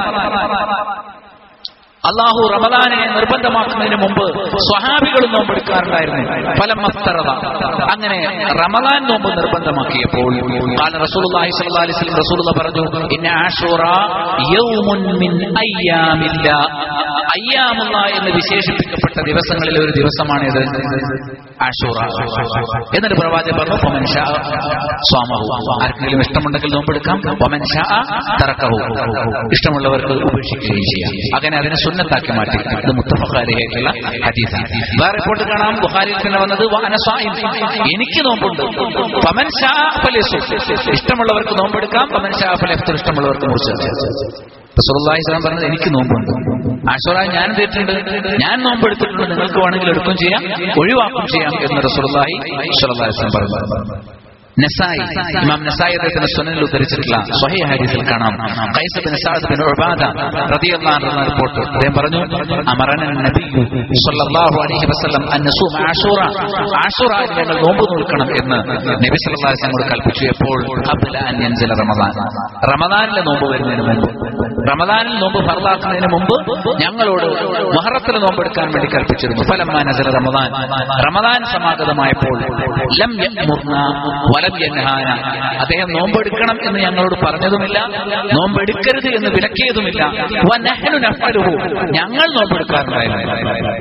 അല്ലാഹു റമദാനെ നിർബന്ധമാക്കുന്നതിന് മുമ്പ് സ്വഹാബികളും നോമ്പെടുക്കാറുണ്ടായിരുന്നു. ഫലമഫ്തറദ. അങ്ങനെ റമദാൻ നോമ്പ് നിർബന്ധമാക്കിയപ്പോൾ ഖാല റസൂലുള്ളാഹി സ്വല്ലല്ലാഹു അലൈഹി വസല്ലം, റസൂലുള്ളാഹി പറഞ്ഞു, ഇന്ന ആശൂറ യൗമുൻ മിൻ അയ്യാമില്ലാ. അയ്യാമുല്ലാ എന്ന് വിശേഷിപ്പിക്കപ്പെട്ട ദിവസങ്ങളിൽ ഒരു ദിവസമാണിത് ആശൂറ. എന്നിട്ട് പ്രവാചകൻ പറഞ്ഞു, ഫമൻ ശാ സ്വാമഹു. ആർക്കെങ്കിലും ഇഷ്ടമുണ്ടെങ്കിൽ നോമ്പെടുക്കാം, വമൻ ശാ തറകഹു, ഇഷ്ടമുള്ളവർക്ക് ഉപേക്ഷിക്കുകയും ചെയ്യാം. അങ്ങനെ അതിനെ സുന്നത്താക്കി മാറ്റി. ഇത് മുത്തഫഖ് അലൈഹിയുള്ള ഹദീസാണ്. വേറെ റിപ്പോർട്ട് കാണാം, ബുഖാരിയിൽ തന്നെ വന്നത്, വഅന സ്വായിം, എനിക്ക് നോമ്പുണ്ട്, ഫമൻ ശാ ഫലയസും, ഇഷ്ടമുള്ളവർക്ക് നോമ്പെടുക്കാം, ഫമൻ ശാ ഫലയഫ്തർ, ഇഷ്ടമുള്ളവർക്ക് മുറിച്ച്. റസൂലുള്ളാഹി സ്വല്ലല്ലാഹു അലൈഹി വസല്ലം പറഞ്ഞത്, എനിക്ക് നോമ്പുണ്ട്, ആശൂറ ഞാൻ തീർത്തിട്ടുണ്ട്, ഞാൻ നോമ്പെടുത്തിട്ടുണ്ട്, നിങ്ങൾക്ക് വേണമെങ്കിൽ എടുക്കുകയും ചെയ്യാം, ഒഴിവാക്കുകയും ചെയ്യാം എന്ന് റസൂലുള്ളാഹി സ്വല്ലല്ലാഹു അലൈഹി വസല്ലം പറഞ്ഞു. നസായി, ഇമാം നസായി അദ്ദേഹത്തിന്റെ സുനനിൽ ഉദ്ധരിച്ചിട്ടുള്ള സ്വഹീഹ് ഹദീസിൽ കാണാം, Qais bin Saad bin Ubada റളിയല്ലാഹു അൻഹു റിപ്പോർട്ട്. അദ്ദേഹം പറഞ്ഞു, അമറന നബിയു സ്വല്ലല്ലാഹു അലൈഹി വസല്ലം അൻ നസൂമ ആശൂറ. ആശൂറയിൽ ഞങ്ങൾ നോമ്പ് നോൽക്കണം എന്ന് നബി സല്ലല്ലാഹു അലൈഹി വസല്ലം കൽപ്പിച്ചു. എപ്പോൾ? ഖബ്ല അൻ യൻസില റമദാൻ. റമദാനിലെ നോമ്പ് വരുന്നതിന് മുമ്പ്, റമദാനിൽ നോമ്പ് ഫർളാക്കുന്നതിന് മുമ്പ് ഞങ്ങളോട് മുഹറത്തിൽ നോമ്പെടുക്കാൻ വേണ്ടി കൽപ്പിച്ചിരുന്നു. ഫലമ്മാ നസല റമദാൻ. റമദാൻ സമാഗതമായപ്പോൾ ലം യഅ്മുർന വലം യൻഹാന. അദ്ദേഹം നോമ്പെടുക്കണം എന്ന് ഞങ്ങളോട് പറഞ്ഞതുമില്ല, നോമ്പെടുക്കരുത് എന്ന് വിലക്കിയതുമില്ല. വനഹ്നു നഫ്അലുഹു, ഞങ്ങൾ നോമ്പെടുക്കാറുണ്ടായിരുന്നു.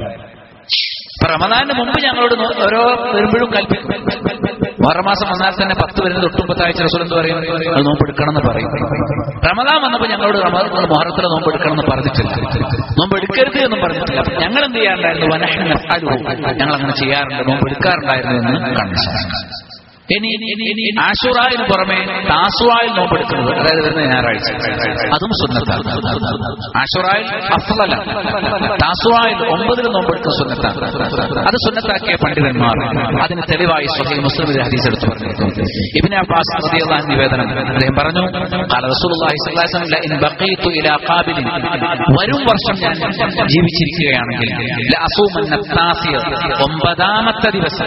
റമദാനിന് മുമ്പ് ഞങ്ങളോട് ഓരോ വരുമ്പോഴും കൽപ്പിക്കും. മുഹറം മാസം വന്നാൽ തന്നെ 10 വരുന്നത് ഒട്ടുമ്പത്താഴ്ച റസൂൽ എന്ത് പറയും? അത് നോമ്പെടുക്കണം എന്ന് പറയും. റമദാൻ വന്നപ്പോൾ ഞങ്ങളോട് മുഹറത്തിൽ നോമ്പെടുക്കണം എന്ന് പറഞ്ഞിട്ടില്ല, നോമ്പെടുക്കരുത് എന്നും പറഞ്ഞിട്ടില്ല. അപ്പൊ ഞങ്ങൾ എന്ത് ചെയ്യാറുണ്ടായിരുന്നു? വനഹ്നു നഫ്അലുഹു, ഞങ്ങൾ അങ്ങനെ ചെയ്യാറുണ്ട്, നോമ്പെടുക്കാറുണ്ടായിരുന്നു എന്ന് കാണുന്നു. ഇനി ആശൂറായിന് പുറമെ താസുആയിൽ നോമ്പെടുക്കുന്നത്, അതായത് വരുന്ന ഞായറാഴ്ച, അതും സുന്നത്താണ്. ആശൂറായിൽ അഫ്ളല, താസുആയിൽ 9 നോമ്പെടുക്കുന്ന സുന്നത്താണ്. അത് സുന്നത്താക്കിയ പണ്ഡിതന്മാർ അതിന് തെളിവായി സ്വഹീഹ് മുസ്ലിമിലെ ഹദീസ് എടുത്തു പറഞ്ഞു. ഇബ്നു അബ്ബാസ് റളിയല്ലാഹു അൻഹു നിവേദനം, അദ്ദേഹം പറഞ്ഞു, ഖാല റസൂലുള്ളാഹി സ്വല്ലല്ലാഹു അലൈഹി വസല്ലം, ലഇൻ ബഖീതു ഇലാ ഖാബിലിൻ, വരും വർഷം ഞാൻ ജീവിച്ചിരിക്കുകയാണെങ്കിൽ, ലഅസൂമന്ന താസിയ, 9ാമത്തെ ദിവസം,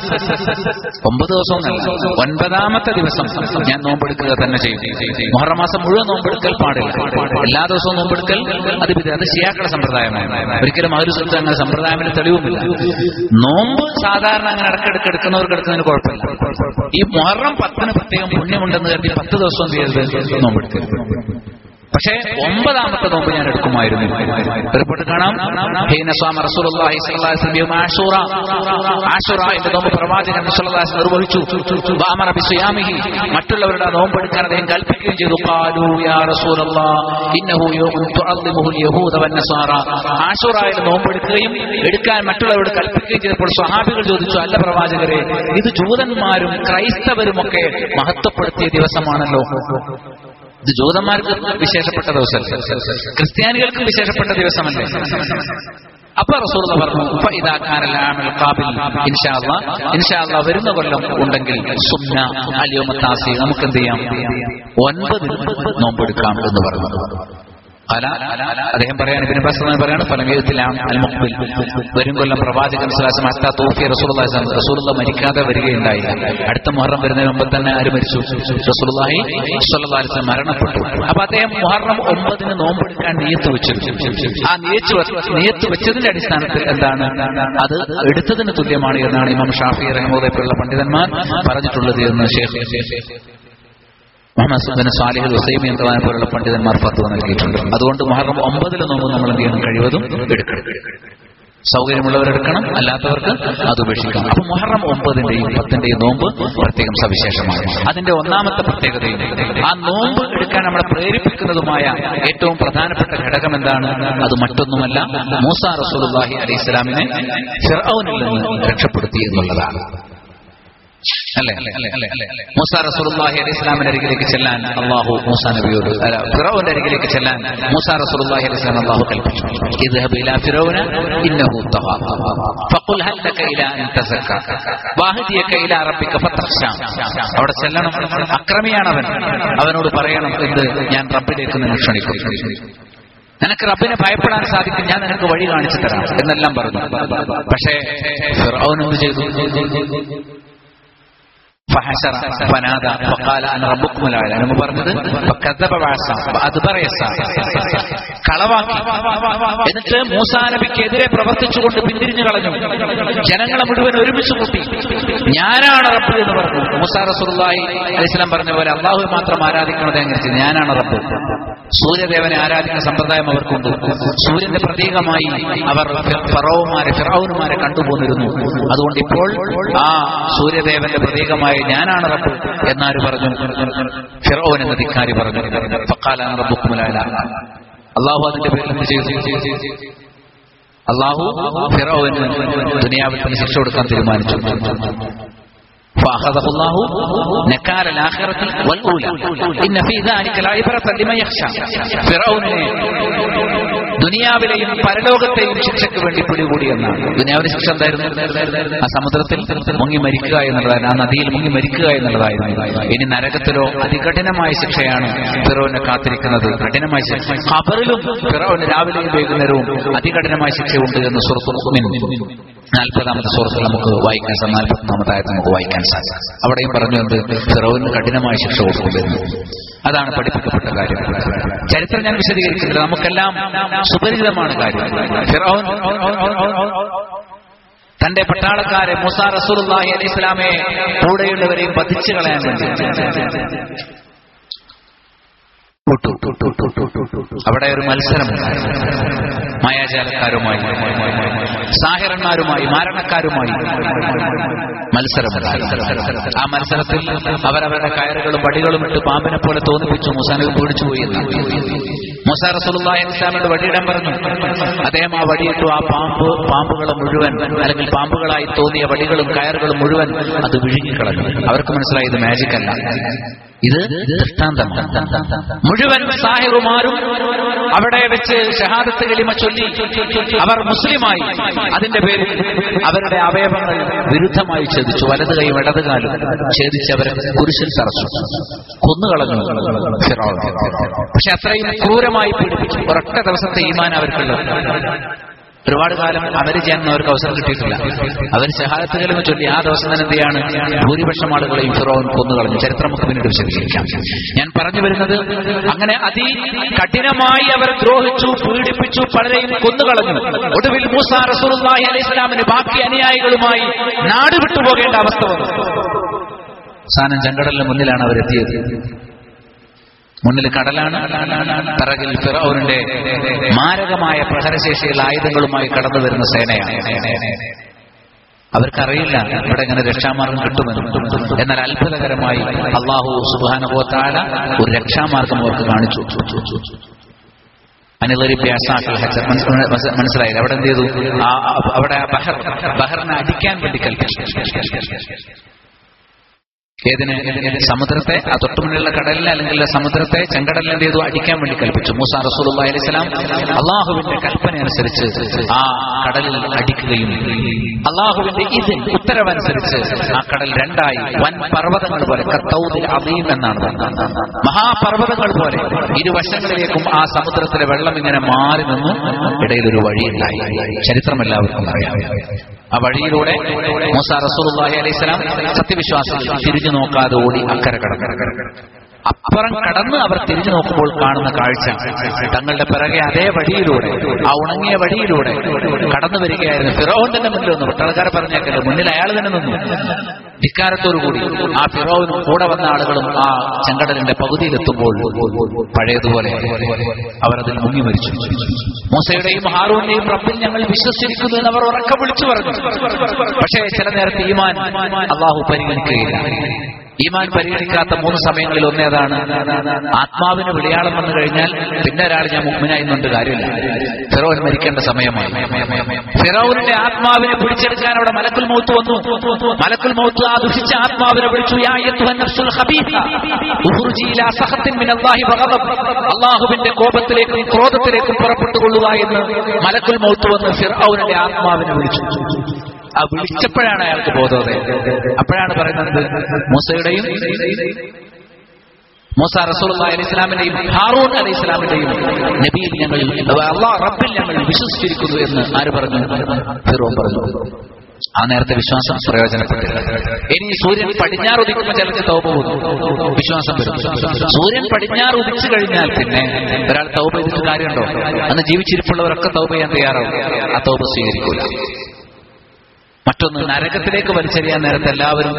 9 ദിവസമൊന്നല്ല, 9ാമത്തെ ദിവസം ഞാൻ നോമ്പെടുക്കുക തന്നെ ചെയ്യും. മുഹറം മാസം മുഴുവൻ നോമ്പെടുക്കൽ പാടില്ല. എല്ലാ ദിവസവും നോമ്പെടുക്കൽ അത് ശിയാക്കളുടെ സമ്പ്രദായമാണ്. ഒരിക്കലും അഹ്ലു സുന്നത്ത് അങ്ങനെ സമ്പ്രദായത്തിന് തെളിവുമില്ല. നോമ്പ് സാധാരണ അങ്ങനെ ഇടയ്ക്കിടയ്ക്ക് എടുക്കുന്നവർക്ക് എടുക്കുന്നതിന് കുഴപ്പമില്ല. ഈ മുഹറം 10 പ്രത്യേകം പുണ്യമുണ്ടെന്ന് കരുതി 10 ദിവസം ചെയ്യരുത് നോമ്പെടുക്കൽ. പക്ഷേ 9ാമത്തെ നോമ്പ് ഞാൻ എടുക്കുമായിരുന്നു. റിപ്പോർട്ട് കാണാം, ആശൂറയുടെ നോമ്പ് പ്രവാചകൻ നിർവഹിച്ചു. മറ്റുള്ളവരുടെ നോമ്പെടുക്കാൻ അദ്ദേഹം കൽപ്പിക്കുകയും ചെയ്തു. ആശൂറയുടെ നോമ്പെടുക്കുകയും എടുക്കാൻ മറ്റുള്ളവരോട് കൽപ്പിക്കുകയും ചെയ്തപ്പോൾ സ്വഹാബികൾ ചോദിച്ചു, അല്ല പ്രവാചകരെ, ഇത് ജൂതന്മാരും ക്രൈസ്തവരുമൊക്കെ മഹത്വപ്പെടുത്തിയ ദിവസമാണല്ലോ. ഇത് ജൂതന്മാർക്ക് വിശേഷപ്പെട്ട ദിവസം, ക്രിസ്ത്യാനികൾക്ക് വിശേഷപ്പെട്ട ദിവസമല്ലേ? അപ്പൊ റസൂലുള്ളാഹി പറഞ്ഞു, ഫഇദാ കാനൽ ആമൽ ഖാബിൽ ഇൻഷാ അല്ലാഹ് വരുന്ന കൊല്ലം ഉണ്ടെങ്കിൽ സുന്ന അൽ-യൗമ താസി, നമുക്ക് എന്ത് ചെയ്യാം, 9 നോമ്പെടുക്കാം എന്ന് പറഞ്ഞു. അദ്ദേഹം പറയാണ്, ഇബ്നു അബ്ബാസ് പറയാണ്, വരും കൊല്ലം പ്രവാചകൻ റസൂലുള്ളാഹി മരിക്കാതെ വരികയുണ്ടായില്ല. അടുത്ത മുഹറം വരുന്നതിന് മുമ്പ് തന്നെ ആര് മരിച്ചു? റസൂലുള്ളാഹി സ്വല്ലല്ലാഹു അലൈഹി വസല്ലം മരണപ്പെട്ടു. അപ്പൊ അദ്ദേഹം മുഹറം 9 നോമ്പെടുക്കാൻ നിയത്ത് വെച്ചു. ആ നിയത്ത് വെച്ചതിന്റെ അടിസ്ഥാനത്തിൽ എന്താണ്, അത് എടുത്തതിന് തുല്യമാണ് എന്നാണ് ഇമാം ഷാഫിഈ റഹിമഹുല്ലാഹുള്ള പണ്ഡിതന്മാർ പറഞ്ഞിട്ടുള്ളത് എന്ന് Muhammad bin Salih al Uthaymeen പോലുള്ള പണ്ഡിതന്മാർ ഫത്വ നൽകിയിട്ടുണ്ട്. അതുകൊണ്ട് മുഹറം 9 നോമ്പ് നമ്മൾ എന്ത് ചെയ്യണം, കഴിവതും എടുക്കണം. സൗകര്യമുള്ളവരെടുക്കണം, അല്ലാത്തവർക്ക് അത് ഉപേക്ഷിക്കണം. അപ്പൊ മുഹറം 9ന്റെയും 10ന്റെയും നോമ്പ് പ്രത്യേകം സവിശേഷമാണ്. അതിന്റെ ഒന്നാമത്തെ പ്രത്യേകതയും ആ നോമ്പ് എടുക്കാൻ നമ്മളെ പ്രേരിപ്പിക്കുന്നതുമായ ഏറ്റവും പ്രധാനപ്പെട്ട ഘടകം എന്താണ്? അത് മറ്റൊന്നുമല്ല, മൂസാ റസൂലുള്ളാഹി അലൈഹിസ്സലാമിനെ ഫിർഔനിൽ നിന്ന് രക്ഷപ്പെടുത്തി എന്നുള്ളതാണ്. അല്ലേ? മൂസാ റസൂലുള്ളാഹി അലൈഹി സ്വലാമിന്റെ അരികിലേക്ക് ചെല്ലാൻ അല്ലാഹു മൂസാ നബിയോട്, ഫിറഔന്റെ അരികിലേക്ക് ചെല്ലാൻ മൂസാ റസൂലുള്ളാഹി അലൈഹി സ്വലാം അല്ലാഹു കൽപ്പിച്ചു. ഇദ്ഹബ് ഇലാ ഫിറൗന ഇന്നഹു തഗാ ഫഖുൽ ഹൽ ലക ഇലാ അൻ തസക്ക വഹദിയക ഇലാ റബ്ബിക ഫതഖ്ശാ. അവിടെ ചെല്ലണം, അക്രമിയാണ് അവൻ. അവനോട് പറയണം, എന്ത്, ഞാൻ റബ്ബിലേക്ക് നിന്നെ ക്ഷണിക്കുന്നു, നിനക്ക് റബ്ബിനെ ഭയപ്പെടാൻ സാധിക്കും, ഞാൻ നിനക്ക് വഴി കാണിച്ചു തരാം എന്നെല്ലാം പറഞ്ഞു. പക്ഷേ ഫിറഔൻ എന്ത് ചെയ്തു? فحشر فنادى فقال انا ربكم الاعلى. നമ്മൾ പറഞ്ഞത് فكذب وعصى وادبر يسعى, കളവാക്കി. എന്നിട്ട് മൂസാ നബിക്കെതിരെ പ്രവർത്തിച്ചുകൊണ്ട് പിന്തിരിഞ്ഞു കളഞ്ഞു. ജനങ്ങളെ മുഴുവൻ ഒരുമിച്ച് കൂട്ടി ഞാനാണ് റബ്ബ് എന്ന് പറഞ്ഞു. മൂസാ റസൂലുള്ളാഹി അലൈഹി വസല്ലം പറഞ്ഞ പോലെ അല്ലാഹുവെ മാത്രം ആരാധിക്കുന്നത് എങ്ങനെ? ഞാനാണ് റബ്ബ്. സൂര്യദേവനെ ആരാധിക്കുന്ന സമ്പ്രദായം അവർക്കുണ്ട്. സൂര്യന്റെ പ്രതീകമായി അവർ ഫിറഔനുമാരെ കണ്ടുപോന്നിരുന്നു. അതുകൊണ്ട് ഇപ്പോൾ ആ സൂര്യദേവന്റെ പ്രതീകമായി ഞാനാണ് റബ്ബ് എന്നാര് പറഞ്ഞു? ഫിറഔൻ എന്ന ധിക്കാരി പറഞ്ഞു. ഫഖാല അന റബ്ബുക്കുമുൽ അഅ്ലാ. അല്ലാഹു അതിന്റെ പേരിൽ എന്ത് ചെയ്തു? അല്ലാഹു ഫിറഔന് ദുനിയാവിൽ തന്നെ ശിക്ഷ കൊടുക്കാൻ തീരുമാനിച്ചു. فأخذه الله نكال الآخرة والأولى إن في ذلك لعبرة لمن يخشى. ഫിറഔനെ ദുനിയാവിലെയും പരലോകത്തെയും ശിക്ഷയ്ക്ക് വേണ്ടി പിടികൂടിയെന്നാണ്. ദുനിയാവിലെ ശിക്ഷ എന്തായിരുന്നു? ആ സമുദ്രത്തിൽ മുങ്ങി മരിക്കുക എന്നുള്ളതാണ്, ആ നദിയിൽ മുങ്ങി മരിക്കുക എന്നുള്ളതായിരുന്നു. ഇനി നരകത്തിലോ അതികഠിനമായ ശിക്ഷയാണ് ഫിറഔനെ കാത്തിരിക്കുന്നത്. കഠിനമായ ശിക്ഷ ഖബറിലും ഫിറഔന് രാവിലെയും വൈകുന്നേരവും അതികഠിനമായ ശിക്ഷയുണ്ട് എന്ന് സൂറത്തുൽ മുഅ്മിൻ 40ാമത്തെ സൂറത്തിൽ നമുക്ക് വായിക്കാൻ, 41ാമത്തെ ആയത്ത് നമുക്ക് വായിക്കാൻ സാധിക്കും. അവിടെയും പറഞ്ഞു, എന്ത്, ഫിറഔന് കഠിനമായ ശിക്ഷ കൊടുക്കുമെന്ന്. അതാണ് പഠിപ്പിക്കപ്പെട്ട കാര്യം. ചരിത്രം ഞാൻ വിശദീകരിക്കുന്നില്ല, നമുക്കെല്ലാം സുപരിചിതമാണ് കാര്യം. ഫിറഔൻ തന്റെ പട്ടാളക്കാരെ മൂസാ റസൂലുള്ളാഹി അലൈഹി സ്വലാമയെ കൂടെയുള്ളവരെയും വധിച്ചു കളയാൻ വേണ്ടി അവിടെ ഒരു മത്സരം, മായാജാലക്കാരുമായി, സാഹിറന്മാരുമായി, മാരണക്കാരുമായി മത്സരമുണ്ടായി. ആ മത്സരത്തിൽ അവരവരുടെ കയറുകളും വടികളും ഇട്ട് പാമ്പിനെ പോലെ തോന്നിപ്പിച്ചു. മൂസാ നബി പേടിച്ചു പോയി. മൂസാ റസൂലുള്ളാഹി അലൈഹി വസല്ലമയോട് വടിയിടാൻ പറഞ്ഞു. അദ്ദേഹം ആ വടിയിട്ടു. ആ പാമ്പുകളെ മുഴുവൻ, അല്ലെങ്കിൽ പാമ്പുകളായി തോന്നിയ വടികളും കയറുകളും മുഴുവൻ അത് വിഴുങ്ങിക്കളഞ്ഞു. അവർക്ക് മനസ്സിലായി ഇത് മാജിക് അല്ല, ഇത് ദൃഷ്ടാന്തമാണ്. മുഴുവൻ സാഹിറുമാരും അവിടെ വെച്ച് ഷഹാദത്ത് കലിമ ചൊല്ലി അവർ മുസ്ലിമായി. അതിന്റെ പേരിൽ അവരുടെ അവയവങ്ങൾ വിരുദ്ധമായി ഛേദിച്ചു. വലത് കൈയും ഇടതുകാലും ഛേദിച്ച് അവരെ കുരിശിൽ തറച്ചു, കൊന്നുകളഞ്ഞു ഫിറഔൻ. പക്ഷെ അത്രയും ക്രൂരമായി പീഡിപ്പിച്ചു. ഒരൊറ്റ ദിവസത്തെ ഈമാൻ അവർക്കുള്ളത്. ഒരുപാട് കാലം അമല് ചെയ്യാൻ അവർക്ക് അവസരം കിട്ടിയിട്ടില്ല. അവർ ഷഹാദത്ത് കലിമ ചൊല്ലി ആ ദിവസം തന്നെ എന്ത് ചെയ്യാണ്? ഭൂരിപക്ഷം ആളുകളെയും ഫിറഔൻ കൊന്നുകളഞ്ഞു. ചരിത്രം നമുക്ക് പിന്നീട് വിശദീകരിക്കാം. ഞാൻ പറഞ്ഞു വരുന്നത്, അങ്ങനെ അതികഠിനമായി അവർ ദ്രോഹിച്ചു, പീഡിപ്പിച്ചു, പലരെയും കൊന്നുകളഞ്ഞു. ഒടുവിൽ മൂസാ റസൂലുള്ളാഹി അലൈഹി സ്വലാമിന് ബാക്കി അനുയായികളുമായി നാട് വിട്ടുപോകേണ്ട അവസ്ഥ വന്നു. അവസാനം ചെങ്കടലിന് മുന്നിലാണ് അവരെത്തിയത്. മുന്നിൽ കടലാണ്, പിറകിൽ ഫിറഔനിന്റെ മാരകമായ പ്രഹരശേഷിയുള്ള ആയുധങ്ങളുമായി കടന്നു വരുന്ന സേനയാണ്. അവർക്കറിയില്ല ഇവിടെ എങ്ങനെ രക്ഷാമാർഗം കിട്ടുമെന്ന്. എന്നാൽ അത്ഭുതകരമായി അല്ലാഹു സുബ്ഹാനഹു വ തആല ഒരു രക്ഷാമാർഗം അവർക്ക് കാണിച്ചു. മനസ്സിലായില്ല. അവിടെ എന്ത് ചെയ്തു? അവിടെ ബഹറിനെ അടിക്കാൻ വേണ്ടി കൽപ്പിച്ചു. ഏതിന്? സമുദ്രത്തെ, ആ തൊട്ടുമുന്നിലുള്ള കടലിനെ അല്ലെങ്കിൽ സമുദ്രത്തെ, ചെങ്കടലിനെ എന്ത് ചെയ്തു? അടിക്കാൻ വേണ്ടി കൽപ്പിച്ചു. മൂസാ റസൂലുള്ളാഹി അലൈഹി സ്വലാം അള്ളാഹുവിന്റെ കൽപ്പന അനുസരിച്ച് ആ കടലിൽ അടിക്കുകയും അള്ളാഹുവിന്റെ ഉത്തരവനുസരിച്ച് ആ കടൽ രണ്ടായി വൻ പർവ്വതങ്ങൾ പോലെ, കത്തൗദിൽ അദീം എന്നാണ്, മഹാപർവ്വതങ്ങൾ പോലെ ഇരുവശങ്ങളിലേക്കും ആ സമുദ്രത്തിലെ വെള്ളം ഇങ്ങനെ മാറി നിന്നു. ഇടയിലൊരു വഴിയുണ്ടായി. ചരിത്രം എല്ലാവർക്കും അറിയാം. ആ വഴിയിലൂടെ മൂസാ റസൂലുള്ളാഹി അലൈഹി സ്വലാം സത്യവിശ്വാസികൾ തിരിഞ്ഞു നോക്കാതെ ഓടി അക്കരെ കടന്നു. അപ്പുറം കടന്ന് അവർ തിരിഞ്ഞു നോക്കുമ്പോൾ കാണുന്ന കാഴ്ച, തങ്ങളുടെ പിറകെ അതേ വഴിയിലൂടെ, ആ ഉണങ്ങിയ വഴിയിലൂടെ കടന്നു വരികയായിരുന്നു ഫിറഔൻ തന്നെ മുന്നിൽ വന്നു. പട്ടാളക്കാരെ പറഞ്ഞേക്കല്ലോ, മുന്നിൽ അയാൾ തന്നെ നിന്നു. ധിക്കാരത്തോടുകൂടി ആ ഫിറഔനും കൂടെ വന്ന ആളുകളും ആ ചെങ്കടലിന്റെ പകുതിയിലെത്തുമ്പോൾ പഴയതുപോലെ അവർ അതിൽ മുങ്ങി മരിച്ചു. മൂസയുടെയും ഹാറൂന്റെയും റബ്ബിൽ ഞങ്ങൾ വിശ്വസിച്ചിരിക്കുന്നു എന്ന് അവർ ഉറക്കെ വിളിച്ചു പറഞ്ഞു. പക്ഷേ ചില നേരത്തെ ഈമാൻ അള്ളാഹു പരിഗണിക്കുകയില്ല. ഈമാൻ പരിഗണിക്കാത്ത 3 സമയങ്ങളിൽ ഒന്നേതാണ്? ആത്മാവിന് വിളിയാളം വന്നു കഴിഞ്ഞാൽ പിന്നെ ഒരാൾ ഞാൻ മുഅ്മിനായി എന്നുണ്ട് കാര്യമില്ല. ഫിറഔൻ മരിക്കേണ്ട സമയമായി. ഫിറഔനിന്റെ ആത്മാവിനെ പിടിച്ചെടുക്കാൻ അവിടെ മലക്കുൽ മൗത്ത് വന്നു. മലക്കുൽ മൗത്ത് ആ ദുഷിച്ച ആത്മാവിനെ വിളിച്ചു, യാ അയ്യത്തുഹൻ നഫ്സുൽ ഖബീസ ഉഖ്റുജി ഇലാ സഖത്തിൻ മിനല്ലാഹി വഗദബ്, അല്ലാഹുവിന്റെ കോപത്തിലേക്കും ക്രോധത്തിലേക്കും പുറപ്പെട്ടുകൊള്ളുക എന്ന് മലക്കുൽ മൗത്ത് വന്ന് ഫിറഔനിന്റെ ആത്മാവിനെ വിളിച്ചു. ആ വിളിച്ചപ്പോഴാണ് അയാൾക്ക് ബോധോദയം. അപ്പോഴാണ് പറയുന്നത്, മൂസയുടെയും മൂസ റസൂലുള്ളാഹി അലൈഹി സ്വലാമിന്റെയും ഹാറൂൻ അലൈഹി സ്വലാമിന്റെയും നബിയിൽ ഞങ്ങൾ, അല്ലാഹ് റബ്ബിൽ ഞങ്ങൾ വിശ്വസിച്ചിരിക്കുന്നു എന്ന് ആര് പറഞ്ഞു? ഫിറഔൻ പറഞ്ഞു. ആ നേരത്തെ വിശ്വാസം പ്രയോജനപ്പെട്ടില്ല. ഇനി സൂര്യൻ പടിഞ്ഞാറ് ഉദിക്കുമ്പോൾ ചിലർക്ക് തൗബ പോകും, വിശ്വാസം വരും. സൂര്യൻ പടിഞ്ഞാറ് ഉദിച്ചു കഴിഞ്ഞാൽ പിന്നെ ഒരാൾ തൗബ ചെയ്തിട്ട് കാര്യമുണ്ടോ? അന്ന് ജീവിച്ചിരിപ്പുള്ളവരൊക്കെ തൗബ ചെയ്യാൻ തയ്യാറാവും. ആ തൗബ സ്വീകരിക്കൂല. മറ്റൊന്ന്, നരകത്തിലേക്ക് വലിച്ചെറിയാൻ നേരത്തെ എല്ലാവരും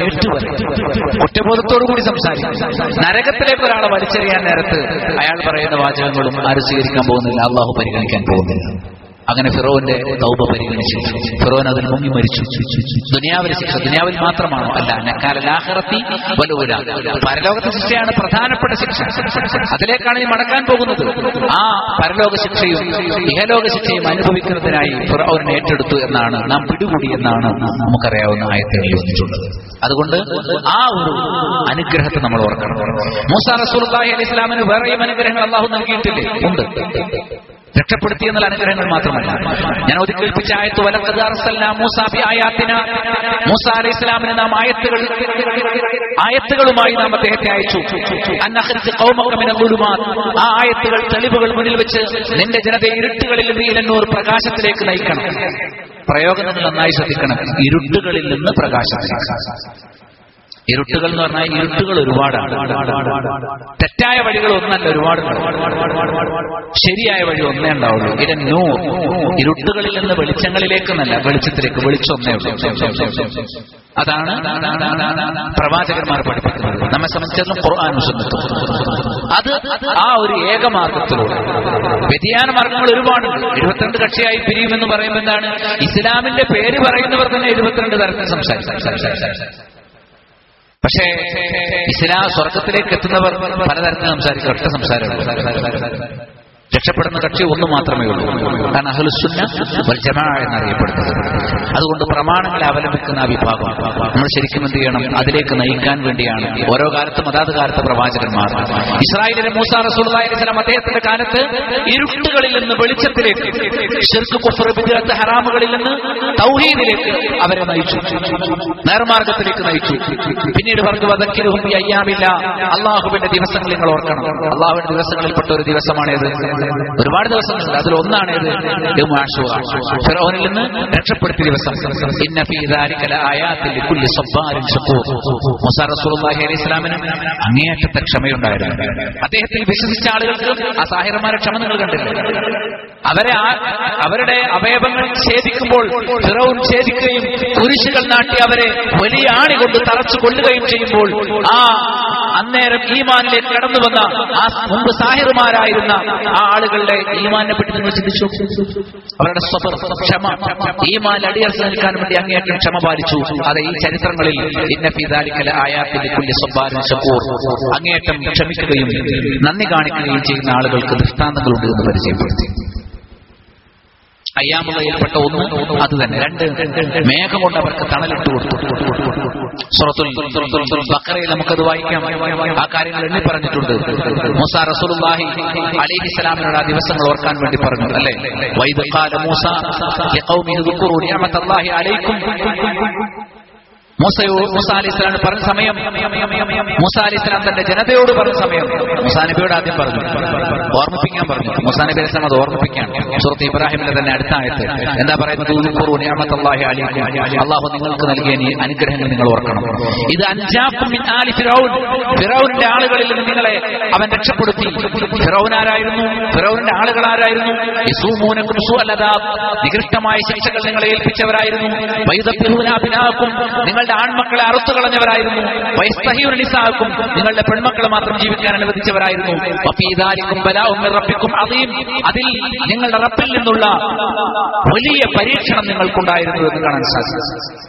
കുറ്റബോധത്തോടുകൂടി സംസാരിക്കും. നരകത്തിലേക്ക് ഒരാളെ വലിച്ചെറിയാൻ നേരത്ത് അയാൾ പറയുന്ന വാചകങ്ങളും ആരും സ്വീകരിക്കാൻ പോകുന്നില്ല, അള്ളാഹു പരിഗണിക്കാൻ പോകുന്നില്ല. അങ്ങനെ ഫിറോന്റെ തൗബ പരിഗണിച്ചു. ഫിറോൻ അതിൽ മുങ്ങി മരിച്ചു. ദുനിയാവിലെ ശിക്ഷ ദുനിയാവിൽ മാത്രമാണോ? അല്ല, നക്കാലലാഖിറത്തി വലൂല, പരലോകത്തെ ശിക്ഷയാണ് പ്രധാനപ്പെട്ട ശിക്ഷ. അതിലേക്കാണ് ഈ മടക്കാൻ പോകുന്നത്. ആ പരലോക ശിക്ഷയും ഇഹലോക ശിക്ഷയും അനുഭവിക്കുന്നതിനായി ഫിറഔനെ ഏറ്റെടുത്തു എന്നാണ് നാം പിടികൂടി എന്നാണ് നമുക്കറിയാവുന്ന ആയത്തുകളിൽ വന്നിട്ടുള്ളത്. അതുകൊണ്ട് ആ ഒരു അനുഗ്രഹത്തെ നമ്മൾ ഓർക്കണം. മൂസാ റസൂലുള്ളാഹി അലൈഹി സ്വലാമിന് വേറെയും അനുഗ്രഹങ്ങൾ അല്ലാഹു നൽകിയിട്ടില്ലേ? ഉണ്ട്. രക്ഷപ്പെടുത്തി എന്നുള്ള അനുഗ്രഹങ്ങൾ മാത്രമല്ല. ഞാൻ ഒതുക്കേൽപ്പിച്ച ആയത്ത്, വലഖദ് അർസൽനാ മൂസാ ബിആയാതിനാ, മൂസാ അലൈഹി സ്വലാമിന് നാം ആയത്തുകളുമായി നാം അദ്ദേഹത്തെ അയച്ചു. അന്നഖ്രിജ് ഖൗമക മിനൽ ളുലുമാത്, ആ ആയത്തുകൾ, തെളിവുകൾ മുന്നിൽ വെച്ച് നിന്റെ ജനതയെ ഇരുട്ടുകളിൽ നിന്ന് ഇലന്നൂർ, പ്രകാശത്തിലേക്ക് നയിക്കണം. പ്രയോഗം നിങ്ങൾ നന്നായി ശ്രദ്ധിക്കണം. ഇരുട്ടുകളിൽ നിന്ന് പ്രകാശത്തിലേക്ക്. ഇരുട്ടുകൾ എന്ന് പറഞ്ഞാൽ ഇരുട്ടുകൾ ഒരുപാടാണ്. തെറ്റായ വഴികൾ ഒന്നല്ല, ഒരുപാടുണ്ട്. ശരിയായ വഴി ഒന്നേ ഉണ്ടാവുള്ളൂ. ഇലന്നൂർ, ഇരുട്ടുകളിൽ നിന്ന് വെളിച്ചങ്ങളിലേക്ക് എന്നല്ല, വെളിച്ചത്തിലേക്ക്. വെളിച്ചം ഒന്നേ ഉള്ളൂ. അതാണ് പ്രവാചകന്മാർ പഠിപ്പിക്കുന്നത്. നമ്മെ സംബന്ധിച്ചിടത്തോളം ഖുർആനും സുന്നത്തും. അത് ആ ഒരു ഏകമാർഗത്തിലൂടെ. വ്യതിയാന മാർഗങ്ങൾ ഒരുപാടുണ്ട്. 22 കക്ഷിയായി പിരിയുമെന്ന് പറയുമ്പോൾ എന്താണ്? ഇസ്ലാമിന്റെ പേര് പറയുന്നവർ തന്നെ 22 തരത്തിൽ സംസാരിക്കും. പക്ഷേ ഇസ്ലാം സ്വർഗത്തിലേക്ക് എത്തുന്നവർ പലതരത്തിൽ സംസാരിക്കും. ഒറ്റ സംസാരമുള്ളൂ. രക്ഷപ്പെടുന്ന കക്ഷി ഒന്ന് മാത്രമേ ഉള്ളൂ. കാരണം അഹ്ലുസുന്ന വൽ ജമാഅ എന്നറിയപ്പെടുന്നത്. അതുകൊണ്ട് പ്രമാണങ്ങളെ അവലംബിക്കുന്ന ആ വിഭാഗം നമ്മൾ ശരിക്കും എന്ത് ചെയ്യണം? അതിലേക്ക് നയിക്കാൻ വേണ്ടിയാണ് ഓരോ കാലത്തും അതാത് കാലത്ത് പ്രവാചകന്മാർ. ഇസ്രായേലിലെ മൂസാ റസൂലുള്ളാഹി അലൈഹി വസല്ലം അദ്ദേഹത്തിന്റെ കാലത്ത് ഇരുട്ടുകളിൽ നിന്ന് വെളിച്ചത്തിലേക്ക്, ശിർക്ക്, കുഫ്ർ, ബിദ്അത്ത്, ഹറാമുകളിൽ നിന്ന് തൗഹീദിലേക്ക് അവരെ നയിച്ചു, നേർമാർഗത്തിലേക്ക് നയിച്ചു. പിന്നീട് പറഞ്ഞു, വദക്കിറുഹും ബി അയ്യാമില്ലാ, അല്ലാഹുവിന്റെ ദിവസങ്ങൾ നിങ്ങൾ ഓർക്കണം. അല്ലാഹുവിന്റെ ദിവസങ്ങളിൽപ്പെട്ട ഒരു ദിവസമാണേത്? ഒരുപാട് ദിവസങ്ങളുണ്ട്. അതിലൊന്നാണ് യൗമു ആശൂറ, ഫിറഔനിൽ നിന്ന് രക്ഷപ്പെടുത്തിയ ദിവസം. ഇന്ന ഫീ ദാലിക ലആയാതിൻ ലികുല്ലി സബ്ബാരിൻ ശകൂർ. മൂസാ റസൂലുള്ളാഹി അലൈഹി സ്വലാമിന് അങ്ങേയറ്റത്തെ ക്ഷമയുണ്ടായിരുന്നു. അദ്ദേഹത്തിൽ വിശ്വസിച്ച ആളുകൾക്ക് ആ സാഹിറന്മാരെ ക്ഷമ നിങ്ങൾ കണ്ടില്ലേ? അവരുടെ അവയവങ്ങൾ ഛേദിക്കുമ്പോൾ ഫിറഔൻ ഛേദിക്കുകയും കുരിശുകൾ നാട്ടി അവരെ വലിയ ആണി കൊണ്ട് തറച്ചു കൊല്ലുകയും ചെയ്യുമ്പോൾ ആ അന്നേരം ഈമാനിലേക്ക് കടന്നു വന്ന ആ മുമ്പ് സാഹിറുമാരായിരുന്ന ആ ആളുകളുടെ ഈമാനെ പറ്റി നിങ്ങൾ ചിന്തിച്ചു. അവരുടെ സ്വബർ, ക്ഷമ, ഈമാൻ അടിയറച്ചു നിൽക്കാൻ വേണ്ടി അങ്ങേയറ്റം ക്ഷമ പാലിച്ചു. അതെ, ഈ ചരിത്രങ്ങളിൽ ഇന്ന ഫീ ദാലിക ലആയാത്തിൻ ലികുല്ലി സ്വബ്ബാരിൻ ശകൂർ, അങ്ങേയറ്റം ക്ഷമിക്കുകയും നന്ദി കാണിക്കുകയും ചെയ്യുന്ന ആളുകൾക്ക് ദൃഷ്ടാന്തങ്ങളുണ്ട് എന്ന് പരിചയപ്പെടുത്തി. അയ്യാമുള്ളയിൽപ്പെട്ട ഒന്ന് അത് തന്നെ. രണ്ട്, മേഘം കൊണ്ട് അവർക്ക് തണലിട്ട് കൊടുത്തു. സൂറത്തുൽ ബഖറയിൽ നമുക്കത് വായിക്കാം. ആ കാര്യങ്ങൾ എണ്ണി പറഞ്ഞിട്ടുണ്ട്. മൂസാ റസൂലുള്ളാഹി അലൈഹിസ്സലാമിനോട് ആ ദിവസങ്ങൾ ഓർക്കാൻ വേണ്ടി പറഞ്ഞു, അല്ലേ? വൈദ ഖാല മൂസ ലിഖൗമിഹി ദുഖുറൂ നിഅമതല്ലാഹി അലൈക്കും. മൂസ അലൈഹിസ്സലാം പറഞ്ഞ സമയം, മൂസ അലൈഹിസ്സലാം തന്റെ ജനതയോട് പറഞ്ഞ സമയം മൂസാ നബിയോട് ആദ്യം പറഞ്ഞു, ഓർമ്മിപ്പിക്കാൻ പറഞ്ഞു. മൂസാ നബി അലൈഹിസ്സലാം അത് ഓർമ്മിപ്പിക്കാൻ സൂറത്ത് ഇബ്രാഹിമിലെ തന്നെ അടുത്ത ആയത്ത് എന്താ പറയുന്നത്? ഉദ്കുറൂ നിഅമതല്ലാഹി അലൈക്കും, അല്ലാഹു നിങ്ങൾക്ക് നൽകിയ അനുഗ്രഹങ്ങൾ നിങ്ങൾ ഓർക്കണം. ഇത് അൻജാക്കും മിൻ ആലി ഫിറഔൻ, ഫിറഔനിന്റെ ആളുകളിൽ നിന്ന് നിങ്ങളെ അവൻ രക്ഷപ്പെടുത്തി. ഫിറഔൻ ആരായിരുന്നു? ഫിറഔനിന്റെ ആളുകൾ ആരായിരുന്നു? യസൂമൂനകും സൂഅൽ അദാബ്, നികൃഷ്ടമായ ശിക്ഷകൾ നിങ്ങളെ ഏൽപ്പിച്ചവരായിരുന്നു. വയുദബ്ബിഹൂന അബ്നാഅക്കും, നിങ്ങളുടെ ആൺമക്കളെ അറുത്തു കളഞ്ഞവരായിരുന്നു. വയസ്തഹീഉന നിസാഅക്കും, നിങ്ങളുടെ പെൺമക്കളെ മാത്രം ജീവിക്കാൻ അനുവദിച്ചവരായിരുന്നു. വഫീ ദാലികും ബലാഉം മിർ റബ്ബിക്കും അദീം, അതിൽ നിങ്ങളുടെ റബ്ബിൽ നിന്നുള്ള വലിയ പരീക്ഷണം നിങ്ങൾക്കുണ്ടായിരുന്നു എന്ന് കാണാൻ സാധിക്കും.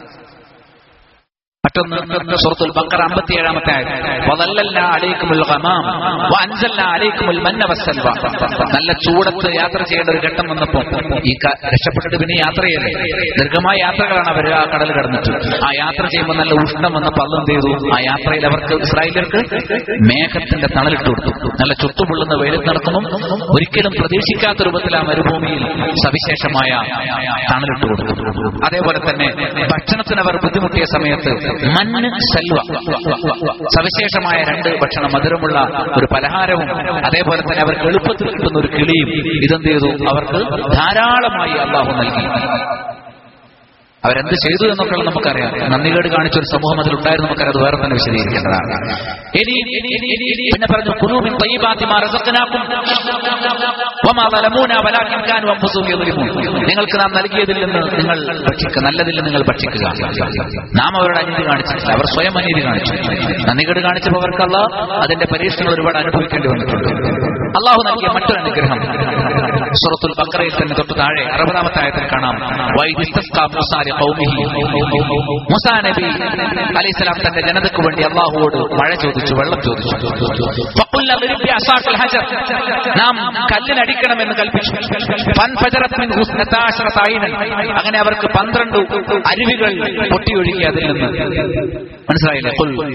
മറ്റൊന്ന് സൂറത്തുൽ ബഖറ 57-ാമത്തെ ആയത്ത്, വദല്ലൽനാ അലൈക്കുമുൽ ഗമാം വഅൻസൽനാ അലൈക്കുമുൽ മന്ന വസ്സൽവ. നല്ല ചൂടത്ത് യാത്ര ചെയ്യേണ്ട ഒരു ഘട്ടം വന്നപ്പോൾ ഈ രക്ഷപ്പെട്ടിട്ട് പിന്നെ യാത്രയല്ലേ, ദീർഘമായ യാത്രകളാണ് അവർ ആ കടൽ കടന്നിട്ട്. ആ യാത്ര ചെയ്യുമ്പോൾ നല്ല ഉഷ്ണം വന്നപ്പോൾ അള്ളാഹു എന്ത് ചെയ്തു? ആ യാത്രയിൽ അവർക്ക് ഇസ്രായേലിയർക്ക് മേഘത്തിന്റെ തണലിട്ട് കൊടുത്തു. നല്ല ചുട്ടുപൊള്ളുന്ന വെയിലത്ത് നടക്കുമ്പോൾ ഒരിക്കലും പ്രതീക്ഷിക്കാത്ത രൂപത്തിൽ ആ മരുഭൂമിയിൽ സവിശേഷമായ തണലിട്ട് കൊടുത്തു. അതേപോലെ തന്നെ ഭക്ഷണത്തിന് അവർ ബുദ്ധിമുട്ടിയ സമയത്ത് മണ്ണ്, സൽവ, സവിശേഷമായ രണ്ട് ഭക്ഷണം, മധുരമുള്ള ഒരു പലഹാരവും അതേപോലെ തന്നെ അവർക്ക് എളുപ്പത്തിൽ കിട്ടുന്ന ഒരു കിളിയും ഇതെന്ത് ചെയ്തു? അവർക്ക് ധാരാളമായി അല്ലാഹു നൽകി. അവരെന്ത് ചെയ്തു എന്നൊക്കെ നമുക്കറിയാം. നന്ദികേട് കാണിച്ച ഒരു സമൂഹം അതിലുണ്ടായിരുന്നു, നമുക്കറിയാം. അത് വേറെ തന്നെ വിശദീകരിക്കേണ്ടതാണ്. പിന്നെ പറഞ്ഞു, കുലൂ മിൻ തയ്യിബാതി മാ റസഖ്നാകും വമാ ളലമൂനാ വലാകിൻ കാനൂ അൻഫുസുഹും യദ്ലിമൂൻ. നിങ്ങൾക്ക് നാം നൽകിയതിൽ നിന്ന് നിങ്ങൾ ഭക്ഷിക്കുക, നല്ലതിൽ നിന്ന് നിങ്ങൾ ഭക്ഷിക്കുക. നാം അവരുടെ അനീതി കാണിച്ചിട്ടില്ല, അവർ സ്വയം അനീതി കാണിച്ചു. നന്ദികേട് കാണിച്ചപ്പോൾ അവർക്ക് അല്ലാഹ് അതിന്റെ പരീക്ഷണങ്ങൾ ഒരുപാട് അനുഭവിക്കേണ്ടി വന്നിട്ടുണ്ട്. അല്ലാഹു നൽകിയ മറ്റൊരു അനുഗ്രഹം സൂറത്തുൽ ബഖറയിൽ തന്നെ തൊട്ട് താഴെ 60-ാമത്തെ ആയത്തിൽ കാണാം. മൂസാ നബി അലൈഹിസ്സലാം തന്റെ ജനതയ്ക്ക് വേണ്ടി അല്ലാഹുവോട് മഴ ചോദിച്ചു, വെള്ളം ചോദിച്ചു. നാം കല്ലിനടിക്കണമെന്ന് കൽപ്പിച്ചു. അങ്ങനെ അവർക്ക് 12 അരുവികൾ പൊട്ടിയൊഴുകി അതിൽ നിന്ന്. മനസ്സിലായില്ലേ?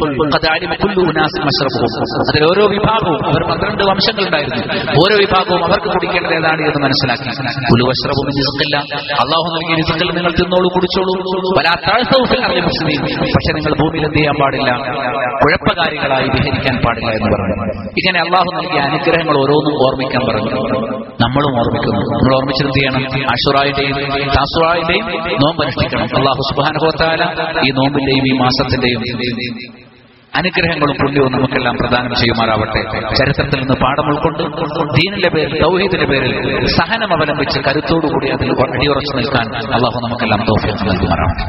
അതിൽ ഓരോ വിഭാഗവും, അവർ 12 വംശങ്ങളുണ്ടായിരുന്നു, ഓരോ വിഭാഗവും അവർക്ക് കുടിക്കേണ്ടത് ഏതാണ് എന്ന് മനസ്സിലാക്കി. കുലു വശ്റബു മിൻ റിസ്ഖില്ല, അല്ലാഹു നൽകിയ റിസ്ഖിൽ നിങ്ങൾ തിന്നോളൂ, കുടിച്ചോളൂ. വലാ തഅസൗ ഫിൽ അർളി മുഫ്സിദീൻ, പക്ഷേ നിങ്ങൾ ഭൂമിയിൽ എന്ത് ചെയ്യാൻ പാടില്ല? കുഴപ്പകാരികളായി വിഹരിക്കാൻ പാടില്ല എന്ന് പറഞ്ഞു. ഇങ്ങനെ അല്ലാഹു നൽകിയ അനുഗ്രഹങ്ങൾ ഓരോന്നും ഓർമ്മിക്കാൻ പറഞ്ഞു. നമ്മളും ഓർമ്മിക്കുന്നു. നമ്മൾ ഓർമ്മിച്ചത് എന്ത് ചെയ്യണം? അശുറായുടെയും താസുറായുടെയും നോമ്പ് അനുഷ്ഠിക്കണം. അല്ലാഹു സുബ്ഹാനഹു വ തആല ഈ നോമ്പിന്റെയും ഈ മാസത്തിന്റെയും അനുഗ്രഹങ്ങളും പുണ്യവും നമുക്കെല്ലാം പ്രദാനം ചെയ്യുമാറാവട്ടെ. ചരിത്രത്തിൽ നിന്ന് പാഠം ഉൾക്കൊണ്ട് ദീനിന്റെ പേരിൽ, തൗഹീദിന്റെ പേരിൽ സഹനം അവലംബിച്ച് കരുത്തോടുകൂടി അതിൽ അടിയുറച്ചു നിൽക്കാൻ അല്ലാഹു നമുക്കെല്ലാം തൗഫീഖ് നൽകുമാറാവട്ടെ.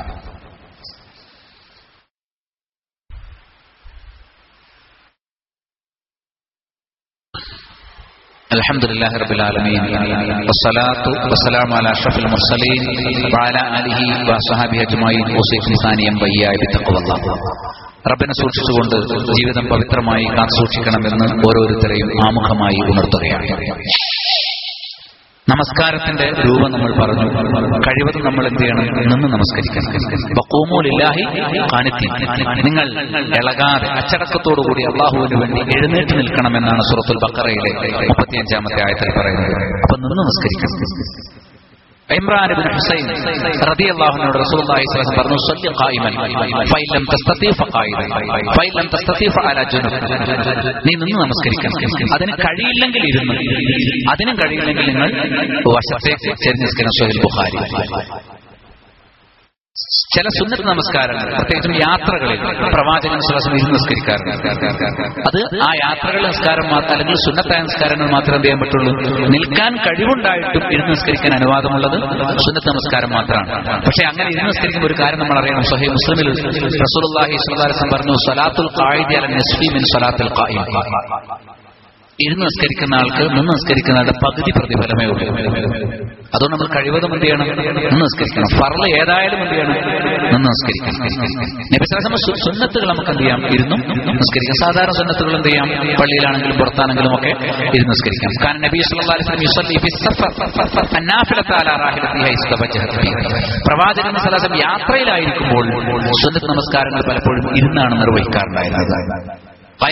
അൽഹംദുലില്ലാഹി റബ്ബിൽ ആലമീൻ വസ്സലാത്തു വസ്സലാമു അലാ അഷ്റഫിൽ മുർസലീൻ വഅലാ ആലിഹി വസഹബിഹി അജ്മഈൻ വസീഖ് ലിസാനിയം ബയ്യാ ബിത്തഖ്വല്ലാഹ്. റബ്ബിനെ സൂക്ഷിച്ചുകൊണ്ട് ജീവിതം പവിത്രമായി കാത്തുസൂക്ഷിക്കണമെന്ന് ഓരോരുത്തരെയും ആമുഖമായി ഉണർത്തുകയാണ്. നമസ്കാരത്തിന്റെ രൂപം നമ്മൾ പറഞ്ഞു. കഴിവതും നമ്മൾ എന്ത് ചെയ്യണം? നിന്ന് നമസ്കരിക്കണം. വഖൂമൂ ലില്ലാഹി ഖാനിതീൻ, നിങ്ങൾ ഇളകാതെ അച്ചടക്കത്തോടുകൂടി അല്ലാഹുവിന് വേണ്ടി എഴുന്നേറ്റ് നിൽക്കണമെന്നാണ് സൂറത്തുൽ ബഖറയിലെ 35-ാമത്തെ ആയത്തിൽ പറയുന്നത്. അപ്പൊ നിന്ന് നമസ്കരിക്കണം. ഇമ്രാൻ ഇബ്നു ഹുസൈൻ റളിയല്ലാഹു അൻഹു റസൂലുള്ളാഹി സ്വല്ലല്ലാഹു അലൈഹി വസല്ലം പറഞ്ഞു, സ്വല്ലി ഖായിമൻ ഫഇൻ ലം തസ്തതി ഫഖായിദൻ ഫഇൻ ലം തസ്തതി ഫഅലാ ജുനുബ്. നീ നിന്ന് നമസ്കരിക്കണം. അതിന് കഴിയില്ലെങ്കിൽ ഇരുന്ന്, അതിനും കഴിയില്ലെങ്കിൽ നിങ്ങൾ വശത്തേക്ക് ചെരിഞ്ഞ് നിസ്കരിക്കണം. സ്വഹീഹ് ബുഖാരി. ചില സുന്നത്ത് നമസ്കാരങ്ങൾ, പ്രത്യേകിച്ചും യാത്രകളിൽ പ്രവാചകൻ സ്വല്ലല്ലാഹു അലൈഹി വസല്ലം നമസ്കരിക്കാറുണ്ട്. അത് ആ യാത്രകളിലെ നമസ്കാരം അല്ലെങ്കിൽ സുന്നത്തായ നമസ്കാരങ്ങൾ മാത്രമേ എന്ത് ചെയ്യാൻ പറ്റുള്ളൂ. നിൽക്കാൻ കഴിവുണ്ടായിട്ടും ഇരുന്ന് നിസ്കരിക്കാൻ അനുവാദമുള്ളത് സുന്നത്ത് നമസ്കാരം മാത്രമാണ്. പക്ഷെ അങ്ങനെ ഇരുന്ന് നിസ്കരിക്കുമ്പോൾ ഒരു കാര്യം നമ്മൾ അറിയണം. സ്വഹീഹ് മുസ്ലിമിൽ റസൂലുള്ളാഹി സ്വല്ലല്ലാഹു അലൈഹി വസല്ലം പറഞ്ഞു, സ്വലാത്തുൽ ഖായിദി അല നിസ്ഫി മിൻ സ്വലാത്തുൽ ഖായിം. ഇരുന്ന് നിസ്കരിക്കുന്ന ആൾക്ക് നിന്ന് നിസ്കരിക്കുന്ന ആളുടെ പകുതി പ്രതിഫലമേ ഉള്ളൂ. അതുകൊണ്ട് നമ്മൾ കഴിവതും എന്ത് ചെയ്യണം, നിന്ന് നിസ്കരിക്കണം. ഫർള് ഏതായാലും എന്ത് ചെയ്യണം, നിന്ന് നിസ്കരിക്കണം. നബി സല്ലല്ലാഹു അലൈഹി വസല്ലം സുന്നത്തുകൾ നമുക്ക് എന്ത് ചെയ്യാം, ഇരുന്നും നിസ്കരിക്കാം. സാധാരണ സുന്നത്തുകൾ എന്ത് ചെയ്യാം, പള്ളിയിലാണെങ്കിലും പുറത്താണെങ്കിലും ഒക്കെ ഇരുന്ന് നിസ്കരിക്കാം. കാരണം നബി സല്ലല്ലാഹു അലൈഹി വസല്ലം യുസല്ലി ഫി സഫർ അന്നാഫിലത അലാ റാഹിലതിഹി ഇസ്തബജഹ. പ്രവാചകൻ സല്ലല്ലാഹു അലൈഹി വസല്ലം യാത്രയിലായിരിക്കുമ്പോൾ സുന്നത്ത് നമസ്കാരങ്ങൾ പലപ്പോഴും ഇരുന്നാണ് നിർവഹിക്കാറുണ്ടായിരുന്നത്.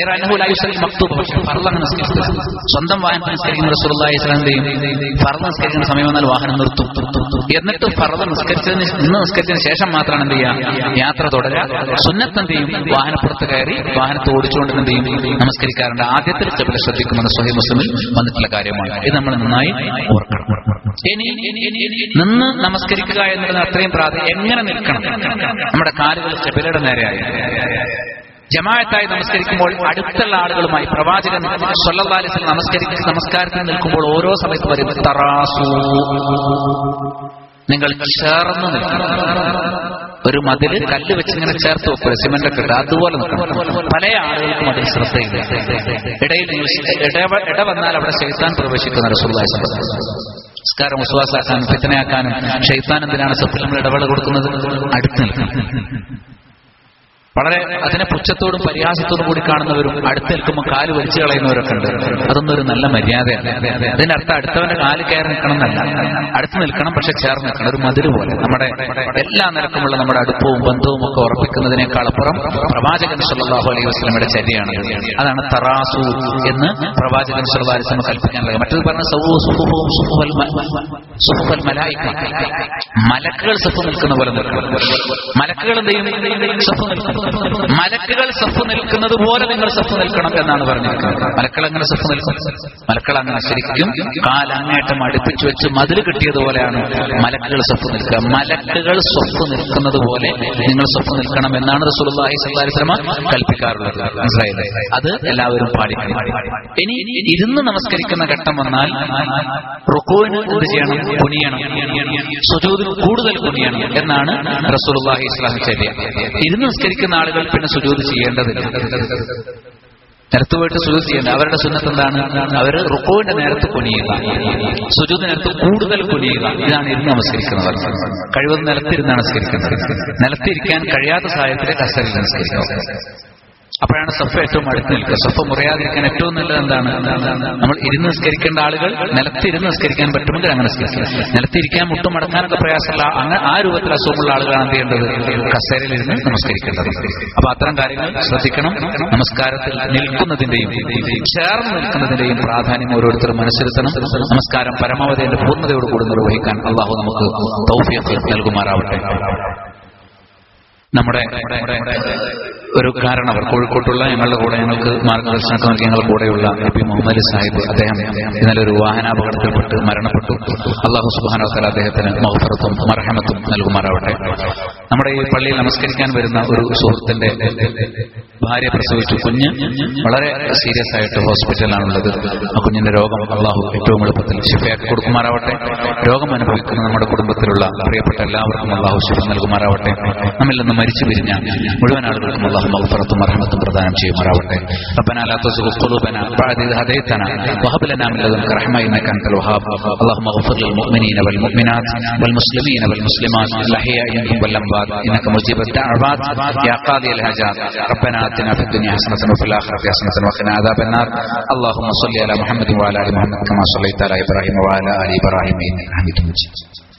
സ്വന്തം വാഹനത്തിൽ നിസ്കരിക്കുന്ന റസൂലുള്ളാഹി സ്വല്ലല്ലാഹു അലൈഹി വസല്ലം ഫർള് നിസ്കരിക്കുന്ന സമയം വന്നാൽ വാഹനം നിർത്തും. എന്നിട്ട് ഫർള് നിസ്കരിച്ചതിന് ശേഷം മാത്രമാണ് എന്ത് ചെയ്യുക, യാത്ര തുടരുക. സുന്നത്ത് എന്ത് ചെയ്യും, വാഹനപ്പുറത്ത് കയറി വാഹനത്തെ ഓടിച്ചുകൊണ്ട് എന്ത് ചെയ്യും, നമസ്കരിക്കാറുണ്ട്. ആദ്യത്തിൽ ഖിബ്ല ശ്രദ്ധിക്കുമെന്ന് സ്വഹീഹ് മുസ്ലിമിൽ വന്നിട്ടുള്ള കാര്യമാണ്. ഇത് നമ്മൾ നന്നായി ഓർക്കണം. ഇനി നിന്ന് നമസ്കരിക്കുക എന്നുള്ളത് അത്രയും പ്രാധാന്യം. എങ്ങനെ നിൽക്കണം, നമ്മുടെ കാലുകൾ ഖിബ്ലയുടെ നേരെയായി ജമാഅത്തായി നമസ്കരിക്കുമ്പോൾ അടുത്തുള്ള ആളുകളുമായി പ്രവാചകൻ സ്വല്ലല്ലാഹു അലൈഹി വസല്ലം നമസ്കാരത്തിൽ നിൽക്കുമ്പോൾ ഓരോ സമയത്ത് വരും തറാസു, നിങ്ങൾ ചേർന്ന് നിൽക്കണം. ഒരു മതില് കല്ല് വെച്ച് ഇങ്ങനെ ചേർത്ത് വെക്കുക, സിമന്റ് ഒക്കെ ഇട്ട് അതുപോലെ നിൽക്കണം. പല ആളുകൾക്കും അതിൽ ശ്രദ്ധയില്ല. ഇടയിൽ ഇട വന്നാൽ അവിടെ ശൈത്താൻ പ്രവേശിക്കുന്ന റസൂലുള്ളാഹി സ്വല്ലല്ലാഹു അലൈഹി വസല്ലം നിസ്കാരം വിശ്വാസാക്കാനും ഫിത്നയാക്കാനും ശൈത്താൻ എന്തിനാണ് സഫിൽ നമ്മൾ ഇടവേള കൊടുക്കുന്നത്, അടുത്ത് നിൽക്കണം. വളരെ അതിനെ പുച്ഛത്തോടും പരിഹാസത്തോടും കൂടി കാണുന്നവരും അടുത്ത് നിൽക്കുമ്പോൾ കാല് വലിച്ചു കളയുന്നവരൊക്കെ ഉണ്ട്. അതൊന്നും ഒരു നല്ല മര്യാദയല്ല. അതിനർത്ഥം അടുത്തവന്റെ കാല് കയറി നിൽക്കണം എന്നല്ല, അടുത്ത് നിൽക്കണം, പക്ഷെ ചേർന്ന് നിൽക്കണം. ഒരു മതില് പോലെ നമ്മുടെ എല്ലാ നിരക്കുമുള്ള നമ്മുടെ അടുപ്പവും ബന്ധവും ഒക്കെ ഉറപ്പിക്കുന്നതിനേക്കാൾ അപ്പുറം പ്രവാചകൻ സ്വല്ലല്ലാഹു അലൈഹി വസല്ലമയുടെ ചര്യയാണ്. അതാണ് തറാസു എന്ന് പ്രവാചകൻ സ്വല്ലല്ലാഹു അലൈഹി വസല്ലം കൽപ്പിക്കാനുള്ളത്. മറ്റൊരു പറഞ്ഞ സുഫുൽ മലായിക, മലക്കുകൾ സഫ് നിൽക്കുന്ന പോലെ നിൽക്കണം. മലക്കുകൾ എന്ത് ചെയ്യും, സഫ് നിൽക്കും. മലക്കുകൾ സഫ് നിൽക്കുന്നത് പോലെ നിങ്ങൾ സഫ് നിൽക്കണം എന്നാണ് പറഞ്ഞിരിക്കുന്നത്. മലക്കൾ അങ്ങനെ സഫ് നിൽക്കും. മലക്കൾ അങ്ങനെ ശരിക്കും കാലങ്ങേറ്റം അടുപ്പിച്ചു വെച്ച് മതിൽ കിട്ടിയതുപോലെയാണ് മലക്കുകൾ സഫ് നിൽക്കുക. മലക്കുകൾ സഫ് നിൽക്കുന്നത് പോലെ നിങ്ങൾ സഫ് നിൽക്കണം എന്നാണ് റസൂലുള്ളാഹി സ്വല്ലല്ലാഹു അലൈഹി വസല്ലം കൽപ്പിക്കാറുള്ളത്. മനസ്സിലായില്ലേ? അത് എല്ലാവരും പാലിക്കണം. ഇനി ഇരുന്ന് നമസ്കരിക്കുന്ന ഘട്ടം വന്നാൽ റുകൂഇന് എന്ത് ചെയ്യണം, കുനിയണം. സുജൂദിന് കൂടുതൽ കുനിയണം എന്നാണ് റസൂലുള്ളാഹി സ്വല്ലല്ലാഹു അലൈഹി വസല്ലം. ഇരുന്ന് നമസ്കരിക്കുന്ന ആളുകൾ പിന്നെ സുജൂദ് ചെയ്യേണ്ടതില്ല. നേരത്ത് പോയിട്ട് സുജൂദ് ചെയ്യേണ്ട. അവരുടെ സുന്നത്ത് എന്താണ്, അവർ റുകൂഇന്റെ നേരത്ത് കുനിയുക, സുജൂദ് നേരത്ത് കൂടുതൽ കുനിയുക. ഇതാണ് ഇരുന്ന് നമസ്കരിക്കുന്നവർ. കഴിവതും നിലത്തിരുന്ന് നമസ്കരിക്കുന്നത്. നിലത്തിരിക്കാൻ കഴിയാത്ത സാഹചര്യത്തിലെ കസേരയിൽ നമസ്കരിക്കുക. അപ്പോഴാണ് സഫ് ഏറ്റവും അടുത്ത് നിൽക്കുക. സഫ് മുറിയാതിരിക്കാൻ ഏറ്റവും നല്ലത് എന്താണ്, നമ്മൾ ഇരുന്ന് നിസ്കരിക്കേണ്ട ആളുകൾ നിലത്തിരുന്ന് നിസ്കരിക്കാൻ പറ്റുമെങ്കിൽ അങ്ങനെ നിസ്കരിക്കുക. നിലത്തിരിക്കാൻ മുട്ടും മടക്കാനൊക്കെ പ്രയാസമുള്ള അങ്ങനെ ആ രൂപത്തിൽ അസുഖമുള്ള ആളുകളാണ് എന്ത് ചെയ്യേണ്ടത്, കസേരയിലിരുന്ന് നമസ്കരിക്കേണ്ടത്. അപ്പൊ അത്തരം കാര്യങ്ങൾ ശ്രദ്ധിക്കണം. നമസ്കാരത്തിൽ നിൽക്കുന്നതിന്റെയും ചേർന്ന് നിൽക്കുന്നതിന്റെയും പ്രാധാന്യം ഓരോരുത്തരും മനസ്സിരുത്തണം. നമസ്കാരം പരമാവധി അതിന്റെ പൂർണ്ണതയോടുകൂടി നിർവഹിക്കാൻ അള്ളാഹു നമുക്ക് തൗഫീഖ് നൽകുമാറാവട്ടെ. നമ്മുടെ ഒരു കാരണവർ കോഴിക്കോട്ടുള്ള ഞങ്ങളുടെ കൂടെ ഞങ്ങൾക്ക് മാർഗദർശനമൊക്കെ നൽകി ഞങ്ങളുടെ കൂടെയുള്ള പി മുഹമ്മദ് സാഹിബ്, അദ്ദേഹം ഇന്നലെ ഒരു വാഹനാപകടത്തിൽപ്പെട്ട് മരണപ്പെട്ടു. അല്ലാഹു സുബ്ഹാനഹു വ തആല അദ്ദേഹത്തിന് മഗ്ഫിറത്തും മർഹമത്തും നൽകുമാറാവട്ടെ. നമ്മുടെ ഈ പള്ളിയിൽ നമസ്കരിക്കാൻ വരുന്ന ഒരു സുഹൃത്തിന്റെ ഭാര്യ പ്രസവിച്ചു. കുഞ്ഞ് വളരെ സീരിയസ് ആയിട്ട് ഹോസ്പിറ്റലിലാണുള്ളത്. ആ കുഞ്ഞിന്റെ രോഗം അല്ലാഹു ഏറ്റവും എളുപ്പത്തിൽ ശിഫയാക്കി കൊടുക്കുമാറാവട്ടെ. രോഗം അനുഭവിക്കുന്ന നമ്മുടെ കുടുംബത്തിലുള്ള പ്രിയപ്പെട്ട എല്ലാവർക്കും അല്ലാഹു ശിഫ നൽകുമാറാവട്ടെ. നമ്മിൽ നിന്ന് മരിച്ചു പിരിഞ്ഞ മുഴുവൻ ആളുകൾക്കും അല്ലാഹു മഗ്ഫിറത്തും മർഹമത്തും പ്രദാനം ചെയ്യുമാറാവട്ടെ. റബ്ബനാ ലാ തുസിഗ് ഖുലൂബനാ ബഅദ ഇദ് ഹദൈതനാ വഹബ് ലനാ മിൻ ലദുൻക റഹ്മ ഇന്നക അൻതൽ വഹാബ്. അല്ലാഹുമ്മ ഗ്ഫിർ ലിൽ മുഅ്മിനീന വൽ മുഅ്മിനാത്ത് വൽ മുസ്ലിമീന വൽ മുസ്ലിമാത്ത് അൽ അഹ്യാഇ മിൻഹും വൽ അംവാത് ഇന്നക മുജീബുദ് ദഅവാത് യാ ഖാദിയൽ ഹജാത്. റബ്ബനാ ആതിനാ ഫിദ് ദുനിയ ഹസനതൻ വഫിൽ ആഖിറതി ഹസനതൻ വഖിനാ അദാബൻ നാർ. അല്ലാഹുമ്മ സ്വല്ലി അലാ മുഹമ്മദ് വഅലാ ആലി മുഹമ്മദ് കമാ സ്വല്ലൈത അലാ ഇബ്രാഹിം വഅലാ ആലി ഇബ്രാഹിം ഇന്നക ഹമീദും മജീദ്.